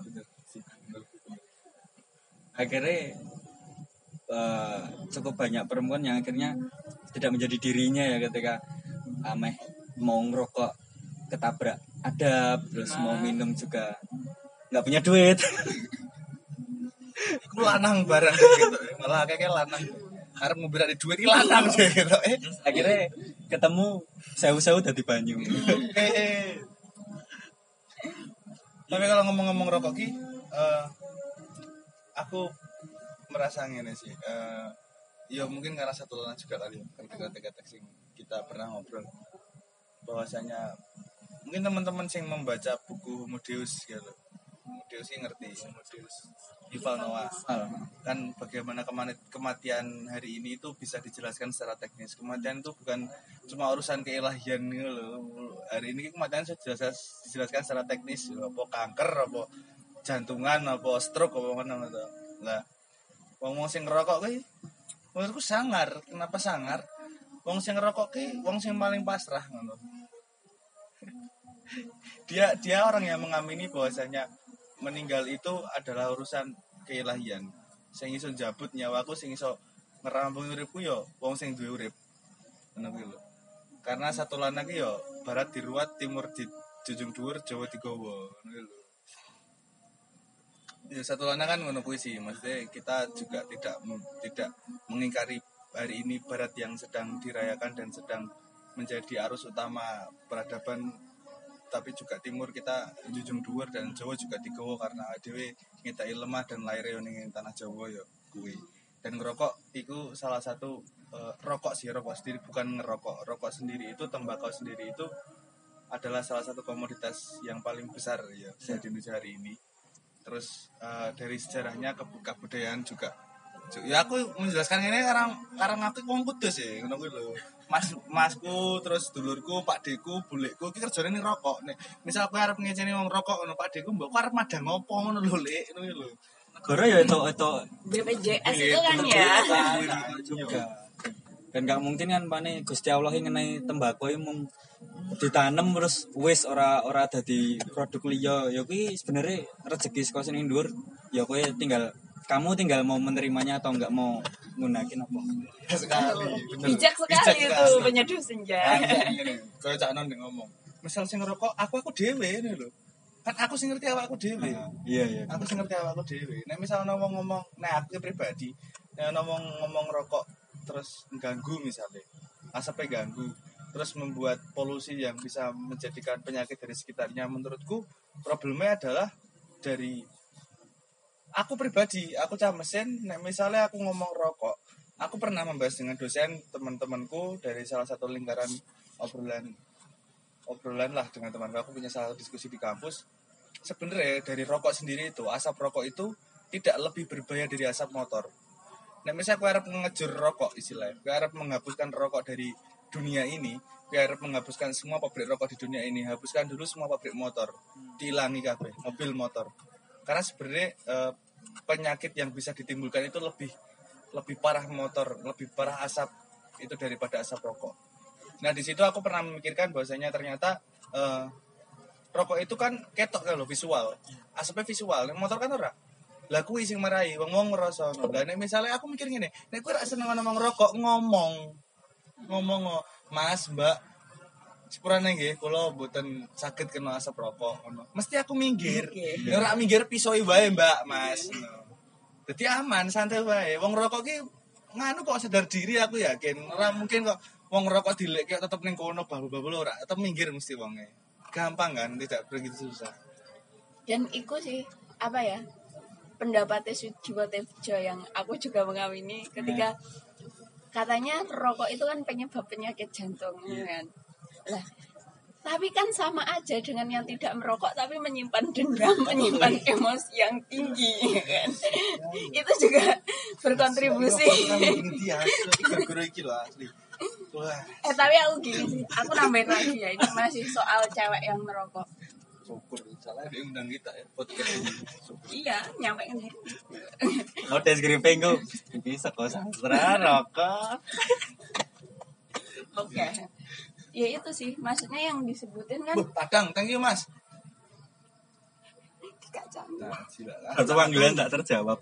Akhirnya uh, cukup banyak perempuan yang akhirnya tidak menjadi dirinya ya ketika ameh mau ngerokok ketabrak adab, terus mau minum juga nggak punya duit. Iku lanang barang gitu. Malah kayak lanang. Arep ngobrol duit iki lanang sih gitu. Eh, akhirnya ketemu sewu-sewu dadi banyu. eh. Tapi kalau ngomong-ngomong rokok ki, uh, aku merasa ngene sih. Uh, ya mungkin karena satu lain juga kali ya, ketika teks yang kita pernah ngobrol bahwasanya mungkin teman-teman yang membaca buku Homo Deus gitu. Homo Deus sih ngerti, Homo Deus Yuval Noah kan bagaimana kematian hari ini itu bisa dijelaskan secara teknis. Kematian itu bukan cuma urusan keilahian gitu loh. Hari ini kematian sudah dijelaskan, dijelaskan secara teknis, apa kanker, apa jantungan, apa stroke, apa mana gitu. Lah, wong-wong sing ngerokok ki menurutku sangar. Kenapa sangar? Wong sing ngerokok ki wong sing paling pasrah ngono. Dia dia orang yang mengamini bahwasanya meninggal itu adalah urusan keilahian. Sing iso njabut nyawaku, sing iso ngerampung uripku yo wong sing duwe urip. Ngono kuwi lho. Karena satu lanang ki yo barat diruat, timur dijunjung dhuwur, Jawa digawa. Ngono lho. Ya satu lanang kan ngono kuwi sih. Maksudnya kita juga tidak tidak mengingkari hari ini barat yang sedang dirayakan dan sedang menjadi arus utama peradaban, tapi juga timur kita junjung dhuwur dan Jawa juga digawa karena dhewe ngitaki lemah dan lair ning tanah Jawa ya kuwi. Dan ngerokok itu salah satu uh, rokok sih, rokok sendiri bukan ngerokok. Rokok sendiri itu, tembakau sendiri itu adalah salah satu komoditas yang paling besar ya di Indonesia hari ini. Terus uh, dari sejarahnya ke kebudayaan juga. Ya aku menjelaskan ini karena karena aku wong kudus ya, ngono kuwi lho. Mas masku, terus dulurku, pakdeku, bulekku iki kerjane ning rokok. Nek misal aku arep ngeceni wong rokok ngono, pakdeku mbok arep madang opo ngono lho, Lek, ngono lho. Negara ya itu itu B P J S itu kan ya. juga. Dan gak mungkin kan pane Gusti Allah yang ngenai tembakau yang ditanam terus wis ora ora dadi produk liya. Ya kuwi sebenarnya rezeki saka sing dhuwur. Ya kowe tinggal kamu tinggal mau menerimanya atau enggak mau ngunakin apa. Sekali, bener. Bijak sekali itu penyeduh senja. Kayak Cak Non ngomong. Misal sing ngerokok, aku aku dhewe ngene lho. Kan aku sing ngerti awakku dhewe. Iya iya. Aku sing ngerti awakku dhewe. Nek misal ngomong-ngomong, nek aku pribadi, nek ngomong-ngomong rokok terus mengganggu misalnya, asapnya ganggu, terus membuat polusi yang bisa menjadikan penyakit dari sekitarnya, menurutku problemnya adalah dari aku pribadi. Aku cah mesin, nek misalnya aku ngomong rokok, aku pernah membahas dengan dosen teman-temanku dari salah satu lingkaran obrolan obrolan lah dengan temanku. Aku punya salah satu diskusi di kampus. Sebenarnya dari rokok sendiri itu, asap rokok itu tidak lebih berbahaya dari asap motor. Nah, misalnya aku harap mengejur rokok istilahnya, aku harap menghapuskan rokok dari dunia ini, aku harap menghapuskan semua pabrik rokok di dunia ini, hapuskan dulu semua pabrik motor, diilangi kabeh, mobil motor. Karena sebenarnya eh, penyakit yang bisa ditimbulkan itu lebih lebih parah motor, lebih parah asap itu daripada asap rokok. Nah, di situ aku pernah memikirkan bahwasanya ternyata eh, rokok itu kan ketok kan loh, visual, asapnya visual, motor kan ora. Lah kuwi sing marai wong-wong ngrasa ngono. Lah nek misale aku mikir ngene, nek kowe ra seneng ngomong rokok, ngomong. Ngomong, Mas, Mbak, sepurane nggih kula mboten saged kena asap rokok ngono. Mesti aku minggir. Ya ora minggir pisoi wae, Mbak, Mas. Dadi aman, santai wae. Wong rokok ki nganu kok sadar diri aku yakin. Ora mungkin kok wong rokok dilekke tetep ning kono babu-babu ora, tetep minggir mesti wonge. Gampang kan, tidak begitu susah. Dan iku sih apa ya? Pendapatnya Sujiwo Tejo yang aku juga mengamini ketika katanya rokok itu kan penyebab penyakit jantung kan. Lah Tapi kan sama aja dengan yang tidak merokok tapi menyimpan dendam, menyimpan emosi yang tinggi, kan? Itu juga berkontribusi. Guru iki lho asli. Wah, Eh tapi aku gini sih, aku nambahin lagi ya, ini masih soal cewek yang merokok. syukur salah dia undang kita ya podcast ini. Iya, nyampe sendiri. Oh, deskripsi gue bisa kok sastra rokok. Oke. Ya itu sih, maksudnya yang disebutin kan Buh, padang, thank you Mas. gak canggih. Nah, silakan. Atau panggilan tak terjawab.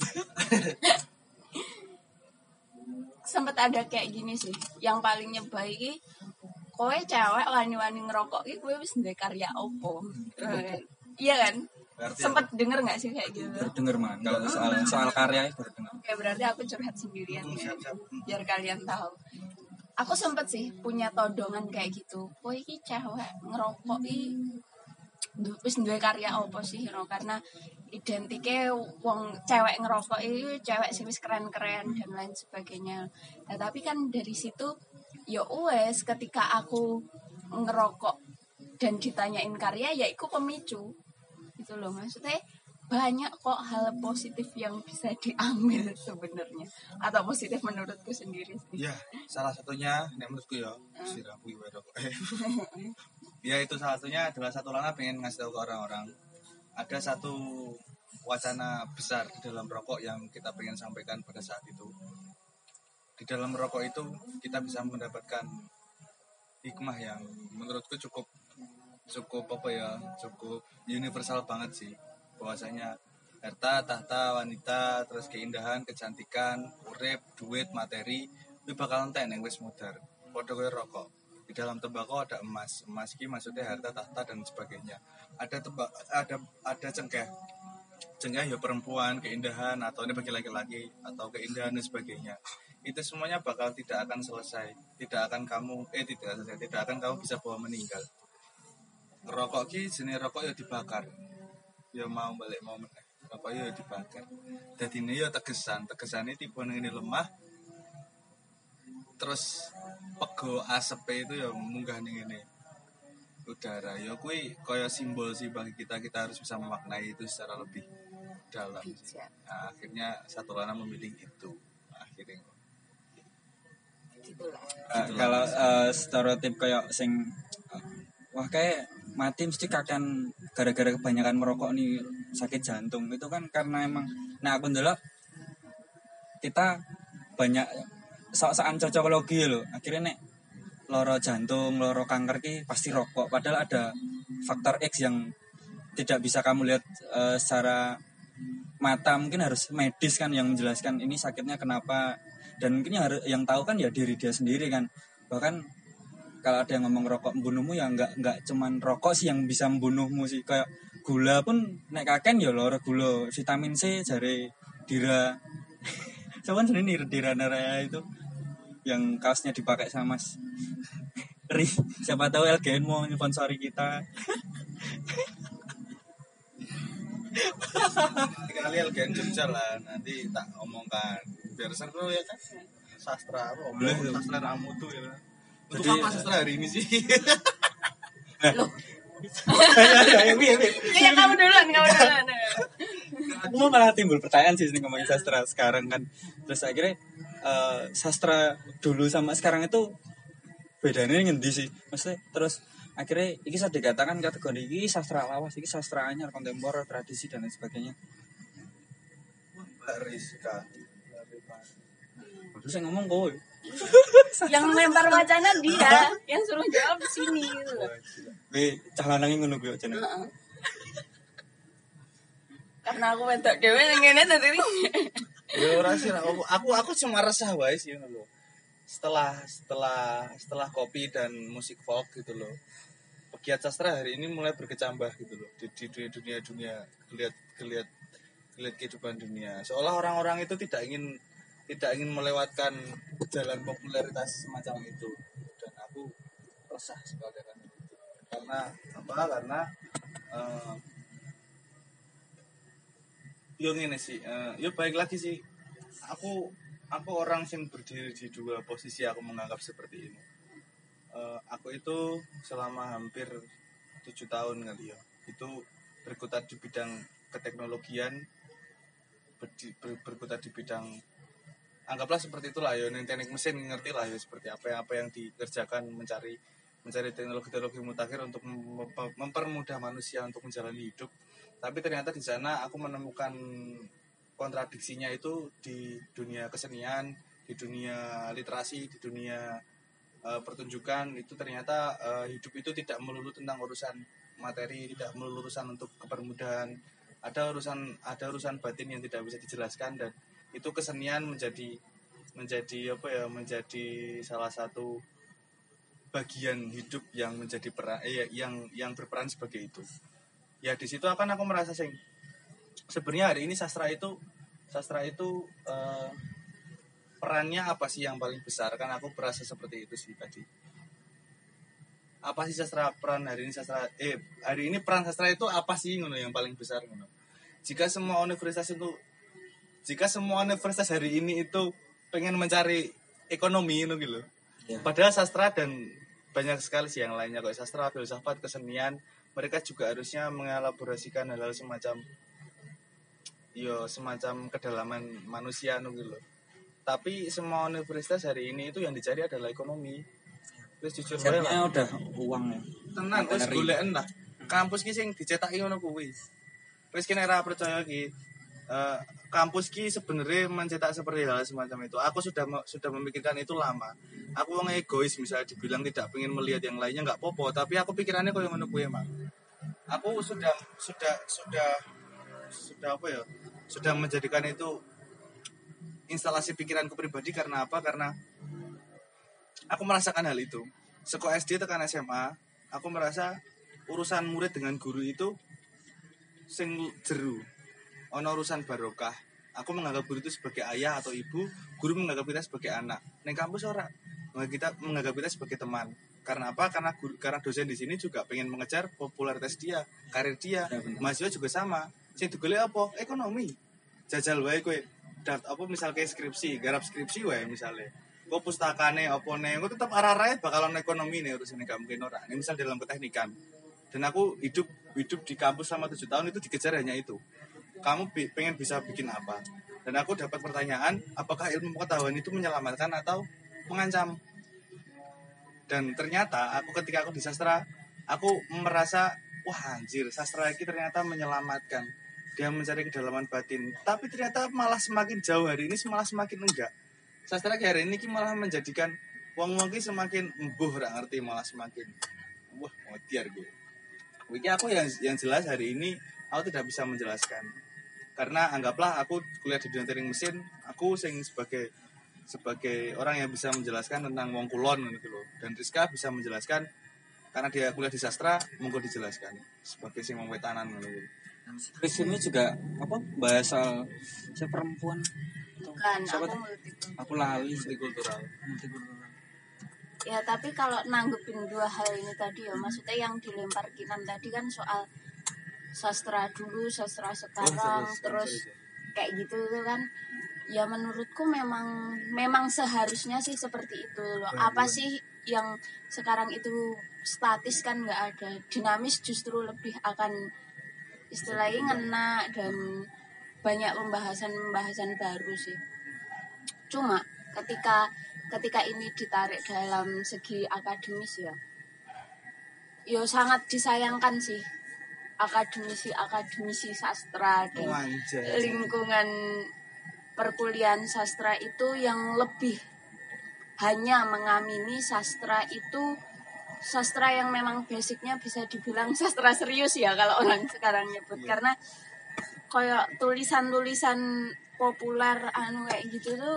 Sempet ada kayak gini sih, yang paling nyebah iki kowe cewek wani-wani ngerokok iki kowe wis ndek karya opo? Eh, Iya kan? Berarti Sempet denger gak sih kayak gitu? Baru denger man, kalau soal soal karya itu baru denger. Oke, berarti aku curhat sendirian ya, siap-siap. biar kalian tahu. Aku sempet sih punya todongan kayak gitu. Kowe iki cewek ngerokok iki du- wis duwe karya opo sih, you know? Karena identike wong cewek ngerokok itu cewek sing wis keren-keren dan lain sebagainya. Nah, tapi kan dari situ ya wes ketika aku ngerokok dan ditanyain karya ya itu pemicu. Gitu loh, maksudnya banyak kok hal positif yang bisa diambil sebenarnya, atau positif menurutku sendiri sih. Ya, salah satunya nek menurutku ya, sirapu wae rokok. Ya itu salah satunya adalah satu lana pengen ngasih tahu ke orang-orang. Ada satu wacana besar di dalam rokok yang kita pengen sampaikan pada saat itu. Di dalam rokok itu kita bisa mendapatkan hikmah yang menurutku cukup cukup apa ya, cukup universal banget sih. Bahwasanya harta, tahta, wanita, terus keindahan, kecantikan, urip, duit, materi, itu bakal entek ning wis mudar. Padha kaya rokok. Di dalam tembakau ada emas. Emas ini maksudnya harta, tahta dan sebagainya. Ada tembak ada ada cengkeh. Cengkeh ya perempuan, keindahan atau ini bagi laki-laki atau keindahan dan sebagainya. Itu semuanya bakal tidak akan selesai. Tidak akan kamu eh tidak selesai, tidak akan kamu bisa bawa meninggal. Rokok ki jenis rokok ya dibakar. Ya mau balik mau meneh. Rokok ya dibakar. Dadi ini ya tegesan, tegesane tiba ning lemah. Terus pego asep itu ya munggah ning ngene udara. Ya kuwi kaya simbol sih bagi kita, kita harus bisa memaknai itu secara lebih dalam. Bijak. Nah, akhirnya satu lana memilih itu. Akhirnya Gitulah. Uh, kalau uh, stereotip kayak sing uh, wah kayak mati mesti kakan gara-gara kebanyakan merokok nih sakit jantung itu kan karena emang nah aku ndelok kita banyak sok-sokan cocokologi loh akhirnya nek loro jantung loro kanker ki pasti rokok padahal ada faktor X yang tidak bisa kamu lihat uh, secara mata mungkin harus medis kan yang menjelaskan ini sakitnya kenapa dan mungkin yang, yang tahu kan ya diri dia sendiri kan bahkan kalau ada yang ngomong rokok membunuhmu ya nggak nggak cuman rokok sih yang bisa membunuhmu sih kayak gula pun nek kaken ya loro gula vitamin C jare Dira cuman sini Dira Naraya itu yang kaosnya dipakai sama Mas Ri siapa tahu L G N mau sponsori kita kali Elgen Jogja lah nanti tak omongkan biar seru ya kan sastra apa Boleh, omong tuh. sastra ramu tuh ya untuk Jadi- apa sastra hari ini sih Loh, ya, ya, ya kamu duluan, kamu duluan. aku mau malah timbul pertanyaan sih nih ngomongin sastra sekarang kan terus akhirnya eh, sastra dulu sama sekarang itu bedanya ngendi sih maksudnya terus akhirnya ini bisa dikatakan kategori ini sastra lawas ini sastra anyar kontemporer tradisi dan lain sebagainya Mbak Rizka terus yang ngomong kowe Yang lempar wacana dia, yang suruh jawab di sini gitu loh. Weh, cah lanang ngono kuwi jenenge. Heeh. Karena aku wedok dhewe yang ngene tadi. ya ora sih lah. aku aku aku cuma resah wae sih ngono lho setelah setelah setelah kopi dan musik folk gitu loh pegiat sastra hari ini mulai berkecambah gitu loh di, di dunia dunia dunia geliat geliat geliat kehidupan dunia seolah orang-orang itu tidak ingin tidak ingin melewatkan jalan popularitas semacam itu dan aku resah sekali dengan itu karena apa karena eh, yo ngene sih eh, yo baik lagi sih aku aku orang yang berdiri di dua posisi aku menganggap seperti ini Eh, aku itu selama hampir tujuh tahun kali ya itu berkutat di bidang keteknologian, berdi- ber- berkutat di bidang anggaplah seperti itulah ya, yang teknik mesin ngerti lah ya seperti apa yang apa yang dikerjakan mencari mencari teknologi-teknologi mutakhir untuk mem- mempermudah manusia untuk menjalani hidup. Tapi ternyata di sana aku menemukan kontradiksinya itu di dunia kesenian, di dunia literasi, di dunia eh, pertunjukan. Itu ternyata eh, hidup itu tidak melulu tentang urusan materi, tidak melulu urusan untuk kepermudahan. Ada urusan ada urusan batin yang tidak bisa dijelaskan, dan itu kesenian menjadi menjadi apa ya menjadi salah satu bagian hidup yang menjadi peran eh, yang yang berperan sebagai itu. Ya di situ akan aku merasa sing sebenarnya hari ini sastra itu sastra itu eh, perannya apa sih yang paling besar, kan aku merasa seperti itu sih tadi. Apa sih sastra peran hari ini sastra eh hari ini peran sastra itu apa sih ngono yang paling besar ngono. Jika semua universitas itu jika semua universitas hari ini itu pengen mencari ekonomi ngono gitu. Ya. Padahal sastra dan banyak sekali sih yang lainnya kayak sastra, filsafat, kesenian, mereka juga harusnya mengelaborasikan hal-hal semacam yo semacam kedalaman manusia ngono gitu. Tapi semua universitas hari ini itu yang dicari adalah ekonomi. Wis jujur wae Setnya lah. udah uang ya. Tenan wis Materi. goleken lah. Kampus ki sing dicetaki ngono kuwi. Wis kene ra percaya ki. Eh, kampus ki sebenarnya mencetak seperti hal semacam itu. Aku sudah sudah memikirkan itu lama. Aku wong egois, misalnya dibilang tidak pengen melihat yang lainnya nggak popo, tapi aku pikirannya koyo ngono kuwi emang. Aku sudah sudah sudah sudah apa ya? Sudah menjadikan itu instalasi pikiranku pribadi. Karena apa? Karena aku merasakan hal itu. Sekolah S D tekan S M A, aku merasa urusan murid dengan guru itu sing jeru. Ono urusan barokah. Aku menganggap guru itu sebagai ayah atau ibu, guru menganggap kita sebagai anak. Neng kampus ora, menganggap kita menganggap kita sebagai teman. Karena apa? Karena guru, karena dosen di sini juga pengen mengejar popularitas dia, karir dia. Ya, benar. Mahasiswa juga sama. Sing digolek apa? Ekonomi. Jajal wae kowe daft apa misal kayak skripsi, garap skripsi wae misalnya. Kok pustakane apa nih? Kok tetap arah-arahnya bakalan ekonomi nih urusannya gak mungkin ora. Ini misal dalam keteknikan. Dan aku hidup hidup di kampus selama tujuh tahun itu dikejar hanya itu. Kamu bi- pengen bisa bikin apa? Dan aku dapat pertanyaan, apakah ilmu pengetahuan itu menyelamatkan atau mengancam? Dan ternyata aku ketika aku di sastra, aku merasa wah anjir, sastra ini ternyata menyelamatkan. Dia mencari kedalaman batin, tapi ternyata malah semakin jauh hari ini malah semakin enggak. Sastra hari ini malah menjadikan wong-wong ki semakin embuh ora ngerti, malah semakin wah modiar gue. Wiki aku yang yang jelas hari ini aku tidak bisa menjelaskan. Karena anggaplah aku kuliah di dunia teknik mesin, aku sing sebagai sebagai orang yang bisa menjelaskan tentang wong kulon gitu loh. Dan Rizka bisa menjelaskan karena dia kuliah di sastra, monggo dijelaskan sebagai sing wong wetanan gitu. Chris ini juga apa bahasa saya perempuan. Bukan, Siapa aku tuh? multikultural. Aku lali. Multikultural. Multikultural. Ya tapi kalau nanggepin dua hal ini tadi ya, maksudnya yang dilempar Kinan tadi kan soal sastra dulu, sastra sekarang, Oh, terus kayak gitu tuh kan. Ya menurutku memang memang seharusnya sih seperti itu loh. Apa sih yang sekarang itu statis kan nggak ada, dinamis justru lebih akan istilahnya ngena dan banyak pembahasan-pembahasan baru sih. Cuma ketika ketika ini ditarik dalam segi akademis ya, yo sangat disayangkan sih akademisi-akademisi sastra dan Wanjay. lingkungan perkuliahan sastra itu yang lebih hanya mengamini sastra itu sastra yang memang basicnya bisa dibilang sastra serius ya kalau orang sekarang nyebut. Iya. Karena kayak tulisan-tulisan populer anu kayak gitu tuh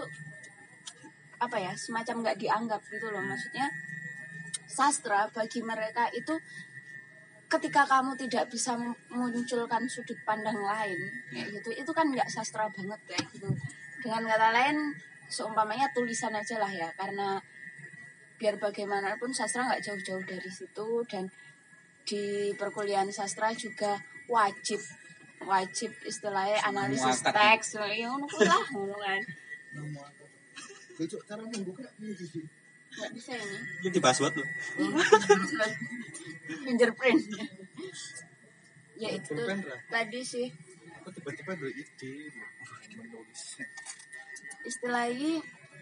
apa ya, semacam nggak dianggap gitu loh. Maksudnya sastra bagi mereka itu ketika kamu tidak bisa memunculkan sudut pandang lain kayak gitu, itu kan nggak sastra banget kayak gitu. Dengan kata lain, seumpamanya tulisan aja lah ya, karena biar bagaimanapun sastra nggak jauh-jauh dari situ. Dan di perkuliahan sastra juga wajib wajib istilahnya analisis Muakat. teks, ya ngono kuwi lah ngono kan. Besok cara membuka ini sih. nggak bisa ini. Ini di password loh. Fingerprint. Ya itu Fingerprint lah. tadi sih Kok tiba-tiba ada ide menulis. istilah ini.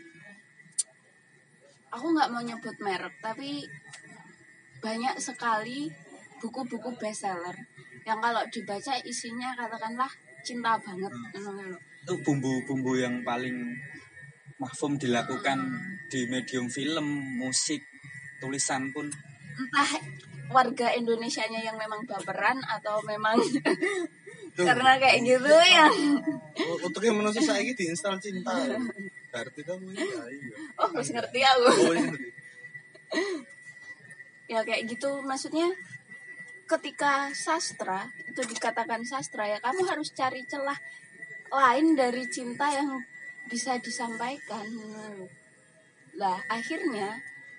Aku nggak mau nyebut merek, tapi banyak sekali buku-buku bestseller yang kalau dibaca isinya katakanlah cinta banget. Hmm. Itu bumbu-bumbu yang paling mafhum dilakukan di medium film, musik, tulisan pun. Entah warga Indonesianya yang memang baperan atau memang karena kayak gitu yang Untuk yang manusia saya ini diinstal cinta. Berarti kamu ya iya. oh masih ngerti aku. Oh, iya, ngerti. Ya kayak gitu maksudnya ketika sastra itu dikatakan sastra ya kamu harus cari celah lain dari cinta yang bisa disampaikan. Lah akhirnya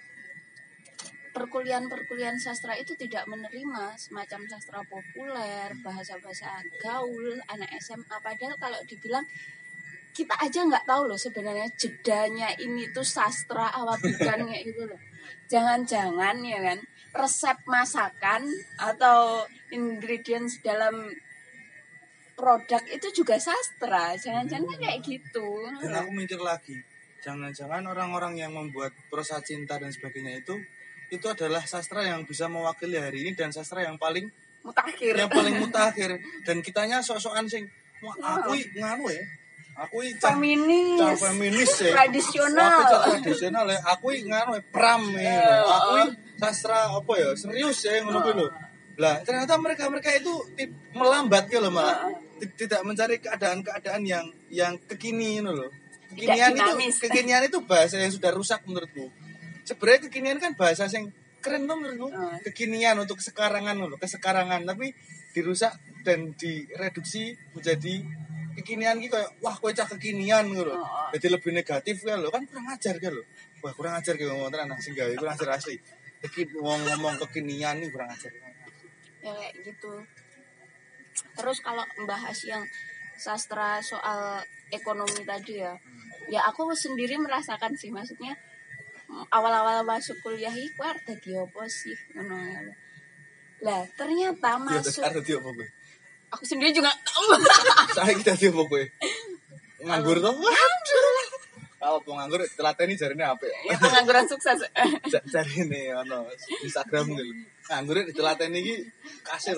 perkuliahan-perkuliahan sastra itu tidak menerima semacam sastra populer, bahasa-bahasa gaul, anak S M A. Padahal kalau dibilang kita aja nggak tahu loh sebenarnya jedanya ini tuh sastra apa bukan kayak gitu loh. Jangan-jangan ya kan resep masakan atau ingredients dalam produk itu juga sastra. Jangan-jangan kayak gitu. Dan aku mikir lagi, jangan-jangan orang-orang yang membuat prosa cinta dan sebagainya itu itu adalah sastra yang bisa mewakili hari ini dan sastra yang paling Mutakhir. yang paling mutakhir dan kitanya sok-sokan sing wah aku i- nganu ya. Aku i cah- Feminis. cah feminis ya. Tradisional. Aku cah tradisional ya. Aku i nganu ya, pram ya. Aku i sastra apa ya? Serius ya ngono kuwi lho. Lah ternyata mereka-mereka itu ti- melambat ya loh malah. Ti- Tidak mencari keadaan-keadaan yang yang kekini ngono loh. Kekinian itu dinamis. kekinian itu bahasa yang sudah rusak menurutku. Sebenarnya kekinian kan bahasa yang keren tuh menurutku. Hmm. Kekinian untuk kesekarangan loh, kesekarangan tapi dirusak dan direduksi menjadi kekinian gitu kayak wah kowe cah kekinian gitu loh. Oh. Jadi lebih negatif kan loh, kan kurang ajar kan loh. Wah kurang ajar gitu ngomong tenan sing gawe kurang ajar asli. Iki wong ngomong kekinian nih kurang ajar. Ya kayak gitu. Terus kalau membahas yang sastra soal ekonomi tadi ya, ya aku sendiri merasakan sih maksudnya awal-awal masuk kuliah iku arep dadi opo sih ngono ya. Lah ternyata Yo terus masuk arep dadi opo kowe? aku sendiri juga tahu. Saya kita dadi opo kowe? Nganggur toh? Kalau penganggur telateni jarine apik. Ya pengangguran sukses. Ja- Jarine ono Instagram gitu. Nganggur ditelateni iki kasil.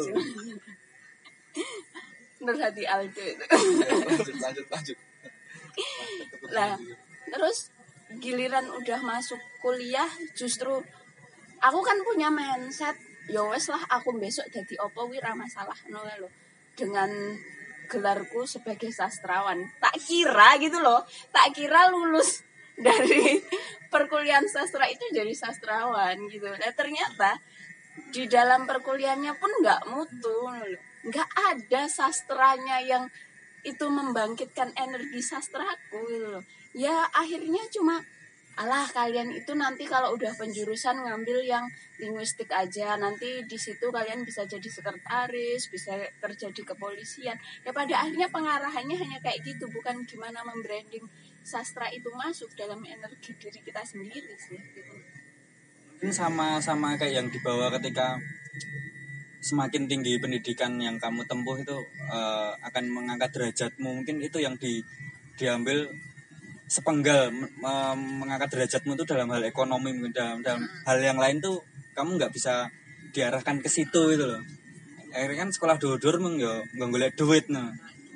Nur Hadi Aldo itu. Lanjut lanjut lanjut. Lah terus giliran udah masuk kuliah justru aku kan punya mindset ya wes lah aku besok jadi opo wi ra masalah ngono lho dengan gelarku sebagai sastrawan tak kira gitu loh tak kira lulus dari perkuliahan sastra itu jadi sastrawan gitu nah ternyata di dalam perkuliahannya pun nggak mutu ngono lho. Nggak ada sastranya yang itu membangkitkan energi sastraku gitu loh. Ya akhirnya cuma alah kalian itu nanti kalau udah penjurusan ngambil yang linguistik aja nanti di situ kalian bisa jadi sekretaris bisa kerja di kepolisian ya pada akhirnya pengarahannya hanya kayak gitu bukan gimana membranding sastra itu masuk dalam energi diri kita sendiri sih gitu. Mungkin sama-sama kayak yang dibawa ketika semakin tinggi pendidikan yang kamu tempuh itu uh, akan mengangkat derajatmu mungkin itu yang di diambil sepenggal me- mengangkat derajatmu itu dalam hal ekonomi mungkin dalam, dalam hal yang lain tuh kamu nggak bisa diarahkan ke situ gitu loh akhirnya kan sekolah dua-dua meng yo nggak golek duit nah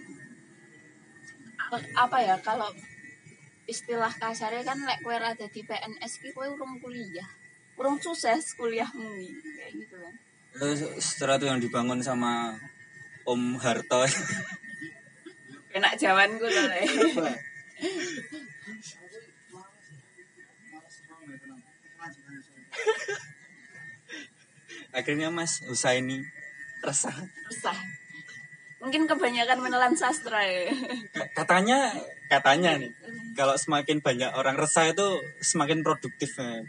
Apa ya kalau istilah kasarnya kan lek kowe ra dadi P N S ki kowe urung kuliah urung sukses kuliahmu kayak gitu kan. terus setelah itu yang dibangun sama Om Harto Enak jawanku lho. Le. akhirnya Mas Husaini resah Resah. Mungkin kebanyakan menelan sastra ya. katanya katanya nih kalau semakin banyak orang resah itu semakin produktif ya.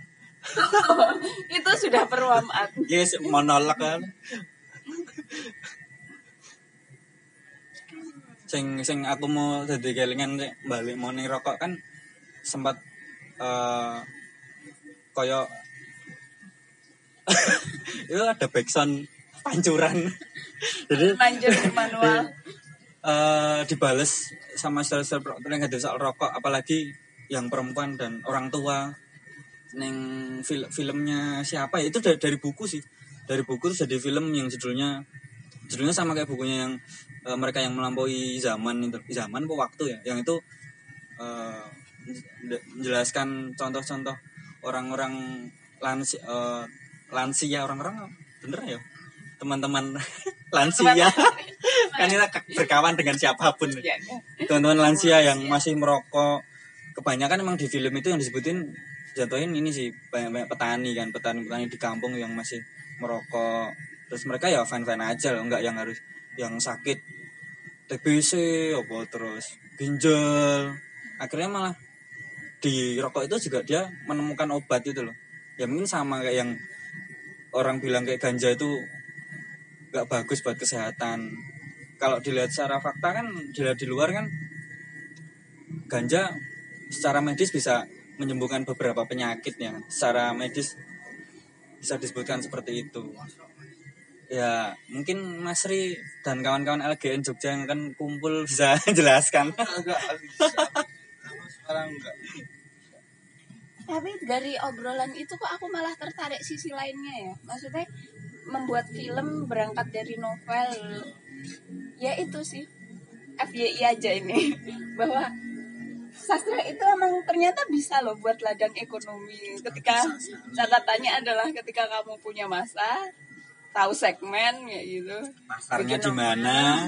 Itu sudah perumpamaan. Yes monolog kan sing sing aku mau jadi kelingan sih, balik mau ning rokok kan sempat uh, koyo itu ada backsound pancuran. Jadi Lanjut ke manual. eh dibales sama saudara-saudara yang ada soal rokok, apalagi yang perempuan dan orang tua. Neng fil- filmnya siapa ya, itu dari, dari buku sih, dari buku itu jadi film yang judulnya judulnya sama kayak bukunya yang eh, mereka yang melampaui zaman itu zaman apa waktu ya, yang itu eh, menjelaskan contoh-contoh orang-orang lansia, eh, lansia orang-orang bener ya teman-teman lansia kan kita berkawan dengan siapapun Ya, ya. teman-teman lansia yang masih merokok. Kebanyakan emang di film itu yang disebutin jatuhin ini sih banyak-banyak petani kan, petani-petani di kampung yang masih merokok. Terus mereka ya fine-fine aja loh, enggak yang harus yang sakit T B C apa terus ginjal. Akhirnya malah di rokok itu juga dia menemukan obat itu loh. Ya mungkin sama kayak yang orang bilang kayak ganja itu enggak bagus buat kesehatan. Kalau dilihat secara fakta kan, dilihat di luar kan ganja secara medis bisa menyembuhkan beberapa penyakitnya. Secara medis bisa disebutkan seperti itu. Ya mungkin Mas Ri dan kawan-kawan L G N Jogja yang akan kumpul bisa jelaskan. Enggak, sekarang enggak. Tapi dari obrolan itu kok aku malah tertarik sisi lainnya ya. Maksudnya membuat film berangkat dari novel. Ya itu sih F Y I aja ini. Bahwa sastra itu emang ternyata bisa loh buat ladang ekonomi. Ketika catatannya adalah ketika kamu punya masa, tahu segmen ya gitu. Pasarnya Bikin di mana?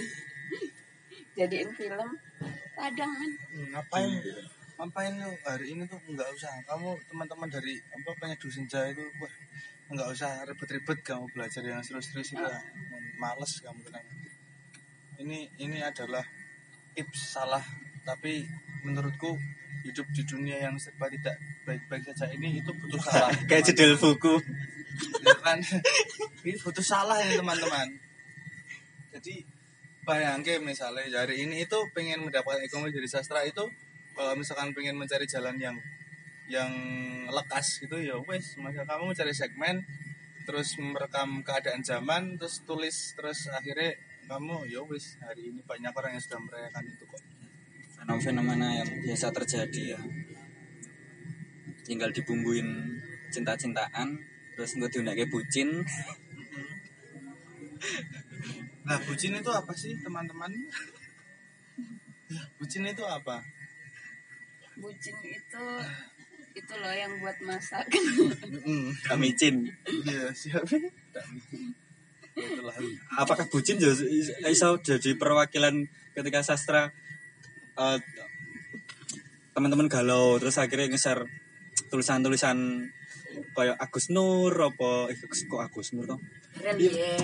Jadiin film ladang kan. Hmm, ngapain ngapain lu hari ini tuh nggak usah kamu teman-teman dari apa penyeduh senja itu wah nggak usah ribet-ribet kamu belajar yang serius-serius itu ya. Males kamu tenang. Ini ini adalah tips salah, tapi menurutku hidup di dunia yang serba tidak baik-baik saja ini itu butuh salah. Kayak judul buku. Ya kan? Ini butuh salah ini teman-teman. Jadi bayangke misalnya hari ini itu pengen mendapatkan ekonomi dari sastra itu, kalau misalkan pengen mencari jalan yang yang lekas gitu ya wes, masa kamu mencari segmen terus merekam keadaan zaman terus tulis terus akhirnya kamu ya wes hari ini banyak orang yang sudah merayakan itu kok. Fenomena yang biasa terjadi ya. Tinggal dibumbuin cinta-cintaan terus nggak diundangke bucin. Nah bucin itu apa sih teman-teman? Bucin itu apa? Bucin itu itu loh yang buat masak. Gak micin. Iya siap. Itulah. Apakah bucin jadi iso jadi perwakilan ketika sastra uh, teman-teman galau terus akhirnya nge-share tulisan-tulisan kayak Agus Nur apa eh, kok Agus Nur toh? Relie.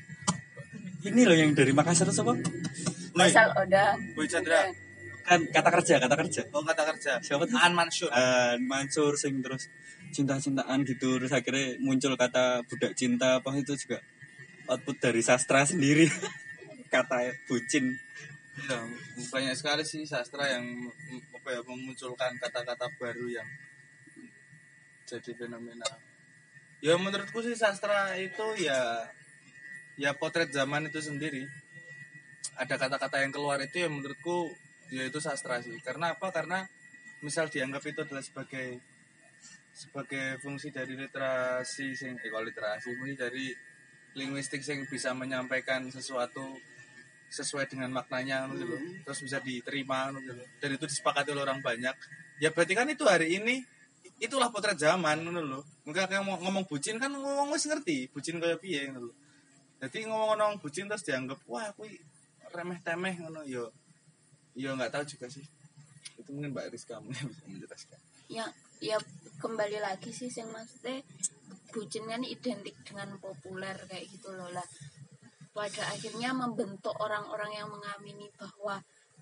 Ini loh yang dari Makassar itu apa? Masal Oda. Boy Chandra. Kan kata kerja, kata kerja. Oh kata kerja. Siapa tuh? An Mansur. An Mansur sing terus cinta-cintaan gitu terus akhirnya muncul kata budak cinta apa itu juga output dari sastra sendiri. Kata bucin. Ya, banyak sekali sih sastra yang apa ya memunculkan kata-kata baru yang jadi fenomena. Ya menurutku sih sastra itu ya ya potret zaman itu sendiri. Ada kata-kata yang keluar itu yang menurutku ya itu sastra sih. Karena apa? Karena misal dianggap itu adalah sebagai sebagai fungsi dari literasi sing eh kalau literasi fungsi dari linguistik yang bisa menyampaikan sesuatu sesuai dengan maknanya gitu loh. Terus bisa diterima gitu loh. Dan itu disepakati oleh orang banyak. Ya berarti kan itu hari ini itulah potret zaman gitu loh. Mungkin kayak ngomong bucin kan ngomong wis ngerti, bucin kayak piye gitu loh. Jadi ngomong-ngomong bucin terus dianggap wah kuwi remeh-temeh ngono yo. Yo enggak tahu juga sih. Itu mungkin Mbak Rizka mungkin bisa menjelaskan. Ya ya kembali lagi sih yang maksudnya bucin kan identik dengan populer kayak gitu loh lah. Pada akhirnya membentuk orang-orang yang mengamini bahwa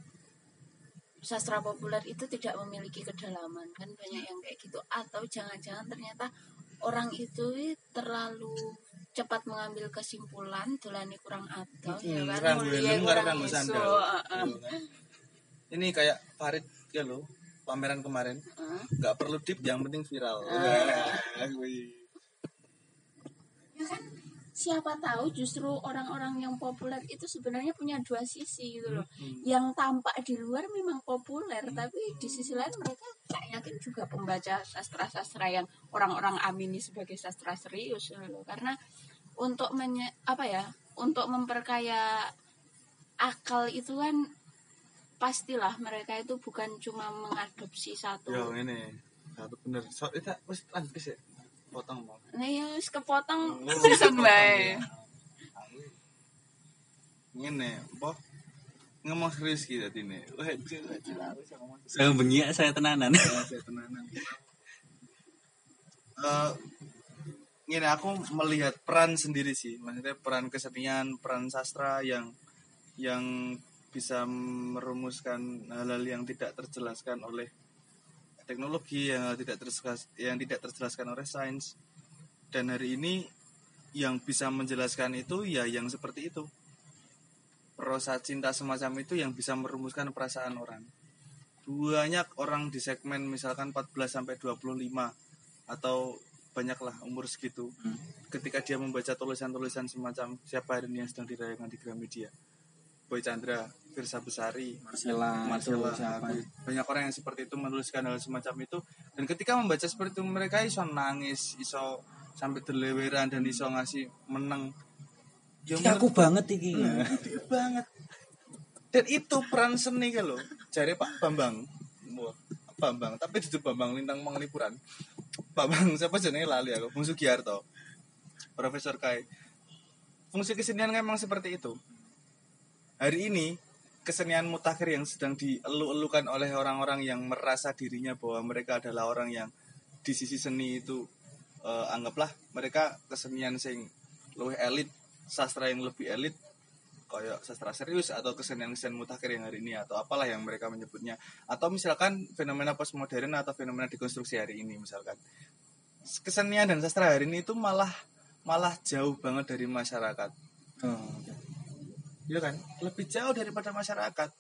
sastra populer itu tidak memiliki kedalaman kan banyak yang kayak gitu atau jangan-jangan ternyata orang itu terlalu cepat mengambil kesimpulan dolani kurang adoh ya kan Kurang mulia gelem kurang kurang iso sandal. heeh. Ini kayak Farid ya lo. pameran kemarin. Heeh. Nggak perlu deep, yang penting viral. Ah. Wih. Ya kan siapa tahu justru orang-orang yang populer itu sebenarnya punya dua sisi gitu loh. Hmm. Yang tampak di luar memang populer, tapi di sisi lain mereka tak yakin juga pembaca sastra-sastra yang orang-orang amini sebagai sastra serius gitu loh. Karena untuk menye, apa ya, untuk memperkaya akal itu kan pastilah mereka itu bukan cuma mengadopsi satu. Yo ini satu bener. So, itu wis lanjut sih. Potong mau. Nah ya wis kepotong Oh, season potong bae. ya. Ngene, apa? Ngomong serius gitu tadi nih. Wah, jelas jelas ngomong serius. Saya bengi saya tenanan. Ya, saya tenanan. Eh, ngene aku melihat peran sendiri sih, maksudnya peran kesenian, peran sastra yang yang bisa merumuskan hal-hal yang tidak terjelaskan oleh teknologi, yang tidak terjelas, yang tidak terjelaskan oleh sains. Dan hari ini yang bisa menjelaskan itu ya yang seperti itu. Prosa cinta semacam itu yang bisa merumuskan perasaan orang. Banyak orang di segmen misalkan empat belas sampai dua puluh lima atau banyaklah umur segitu. Hmm. Ketika dia membaca tulisan-tulisan semacam siapa hari ini yang sedang dirayakan di Gramedia, Boy Chandra, Firsa Besari, Marcella, Marcella, itu siapa? banyak orang yang seperti itu menuliskan hal semacam itu, dan ketika membaca seperti itu mereka iso nangis, iso sampai deleweran dan iso ngasih menang. Ya, Iki aku banget iki. Hmm, itu banget. Dan itu peran seni kan loh. Jare Pak Bambang. Wah, Bambang, tapi itu Bambang Lintang Manglipuran. Bambang siapa jenenge lali aku, Bung Sugiarto. Profesor Kai. Fungsi kesenian kan memang seperti itu. Hari ini kesenian mutakhir yang sedang dielu-elukan oleh orang-orang yang merasa dirinya bahwa mereka adalah orang yang di sisi seni itu eh, anggaplah mereka kesenian sing luwih elit, sastra yang lebih elit kayak sastra serius atau kesenian-kesenian mutakhir yang hari ini atau apalah yang mereka menyebutnya, atau misalkan fenomena postmodern atau fenomena dekonstruksi hari ini misalkan. Kesenian dan sastra hari ini itu malah malah jauh banget dari masyarakat. Oh, okay. Ya kan, lebih jauh daripada masyarakat.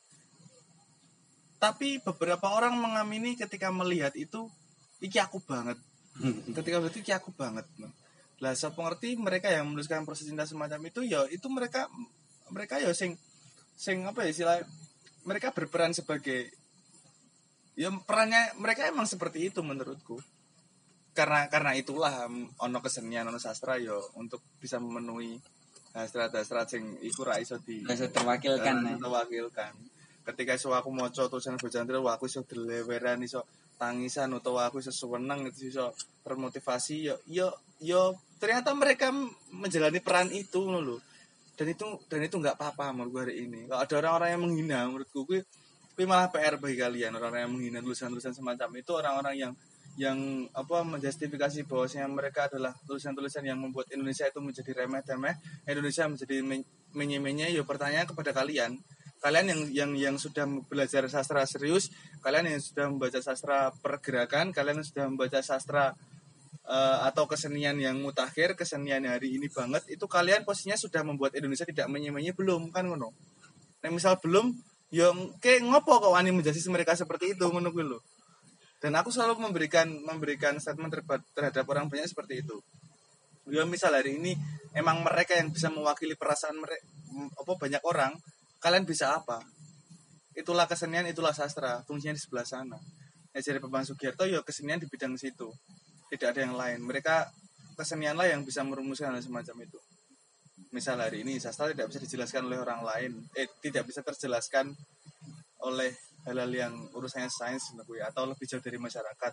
Tapi beberapa orang mengamini ketika melihat itu, iki aku banget. Ketika melihat iki aku banget. Lah, saya pengerti mereka yang menuliskan proses cinta semacam itu, ya itu mereka mereka ya sing sing apa ya istilah, mereka berperan sebagai, ya perannya mereka emang seperti itu menurutku. Karena karena itulah ono kesenian, ono sastra ya untuk bisa memenuhi hasrat-hasrat sing iku ra iso di Bisa terwakilkan. uh, terwakilkan. Ketika iso aku maca tulisan Boy Chandra, aku iso deleweran, iso tangisan, utawa aku iso seneng, iso termotivasi, yo yo yo ternyata mereka menjalani peran itu ngono lho. Dan itu dan itu enggak apa-apa menurut gue hari ini. Kalau ada orang-orang yang menghina, menurutku gue gue malah P R bagi kalian, orang-orang yang menghina tulisan-tulisan semacam itu, orang-orang yang yang apa menjustifikasi bahwasanya mereka adalah tulisan-tulisan yang membuat Indonesia itu menjadi remeh-temeh, Indonesia menjadi menye-menye. Ya pertanyaan kepada kalian, kalian yang yang yang sudah belajar sastra serius, kalian yang sudah membaca sastra pergerakan, kalian yang sudah membaca sastra uh, atau kesenian yang mutakhir, kesenian hari ini banget, itu kalian posisinya sudah membuat Indonesia tidak menye-menye belum kan ngono? Nah, misal belum, yang kayak ngopo kok wani menjadi mereka seperti itu ngono kuwi lho. Dan aku selalu memberikan memberikan statement terhadap orang banyak seperti itu. Ya misal hari ini emang mereka yang bisa mewakili perasaan mereka, apa banyak orang, kalian bisa apa? Itulah kesenian, itulah sastra, fungsinya di sebelah sana. Ya jadi Bambang Sugiarto ya kesenian di bidang situ. Tidak ada yang lain. Mereka kesenianlah yang bisa merumuskan hal semacam itu. Misal hari ini sastra tidak bisa dijelaskan oleh orang lain, eh tidak bisa terjelaskan oleh hal-hal yang urusannya sains atau lebih jauh dari masyarakat.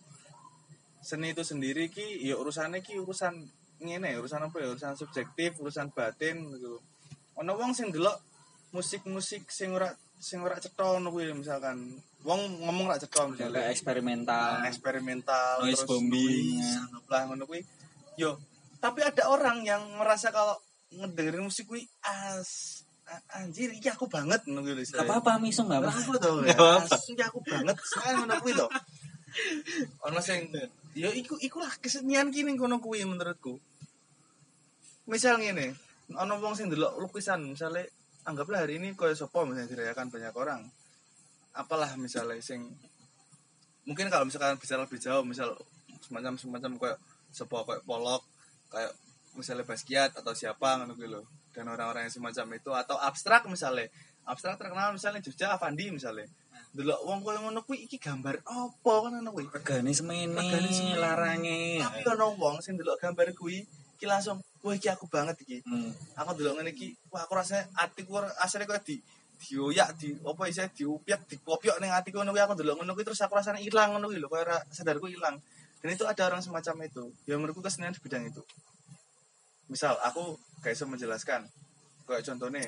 Seni itu sendiri ki ya urusannya ki urusan ngene, urusan apa ya, urusan subjektif, urusan batin gitu. Ono wong sing delok musik-musik sing ora sing ora cetha ngono kuwi misalkan. Wong ngomong ora cetha misalnya eksperimental, nah, eksperimental noise terus bombing, lah ngono kuwi. Yo, tapi ada orang yang merasa kalau ngedengerin musik kuwi as anjir iki aku banget ngono kuwi lho. Apa-apa misong enggak Apa apa-apa. to? Enggak apa-apa. Iki aku banget, saya ngono kuwi to. Ono sing ya iku ikulah kesenian kini ngono kuwi menurutku. Misal ngene, ono wong sing ndelok lukisan, misalnya anggaplah hari ini koyo sapa misalnya dirayakan banyak orang. Apalah misalnya sing mungkin kalau misalkan bicara lebih jauh, misal semacam semacam kayak sebuah kayak Pollock, kayak misalnya Basquiat atau siapa ngono kuwi lho, dan orang-orang yang semacam itu, atau abstrak misalnya, abstrak terkenal misalnya Jogja Avandi misalnya, delok wong koyo ngono kuwi iki gambar apa kan ngono kuwi, regane semene Regane semene. larange. tapi ono wong sing delok gambar kuwi iki langsung wah iki aku banget iki, Hmm. aku delok ngene iki wah aku rasanya atiku asline koyo di dioyak di apa isih diupyak dikopiok ning atiku ngono kuwi, aku delok ngono kuwi terus aku rasane ilang ngono kuwi lho, koyo ora sadarku ilang. Dan itu ada orang semacam itu. Ya menurutku kesenian di bidang itu. Misal aku gak bisa menjelaskan. Kayak contohnya